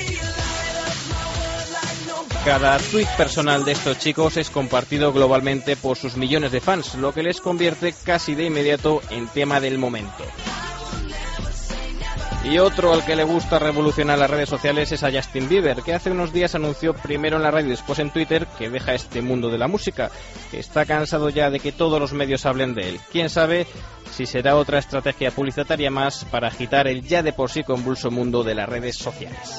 S9: Cada tweet personal de estos chicos es compartido globalmente por sus millones de fans, lo que les convierte casi de inmediato en tema del momento. Y otro al que le gusta revolucionar las redes sociales es a Justin Bieber, que hace unos días anunció primero en la radio y después en Twitter que deja este mundo de la música, que está cansado ya de que todos los medios hablen de él. Quién sabe si será otra estrategia publicitaria más para agitar el ya de por sí convulso mundo de las redes sociales.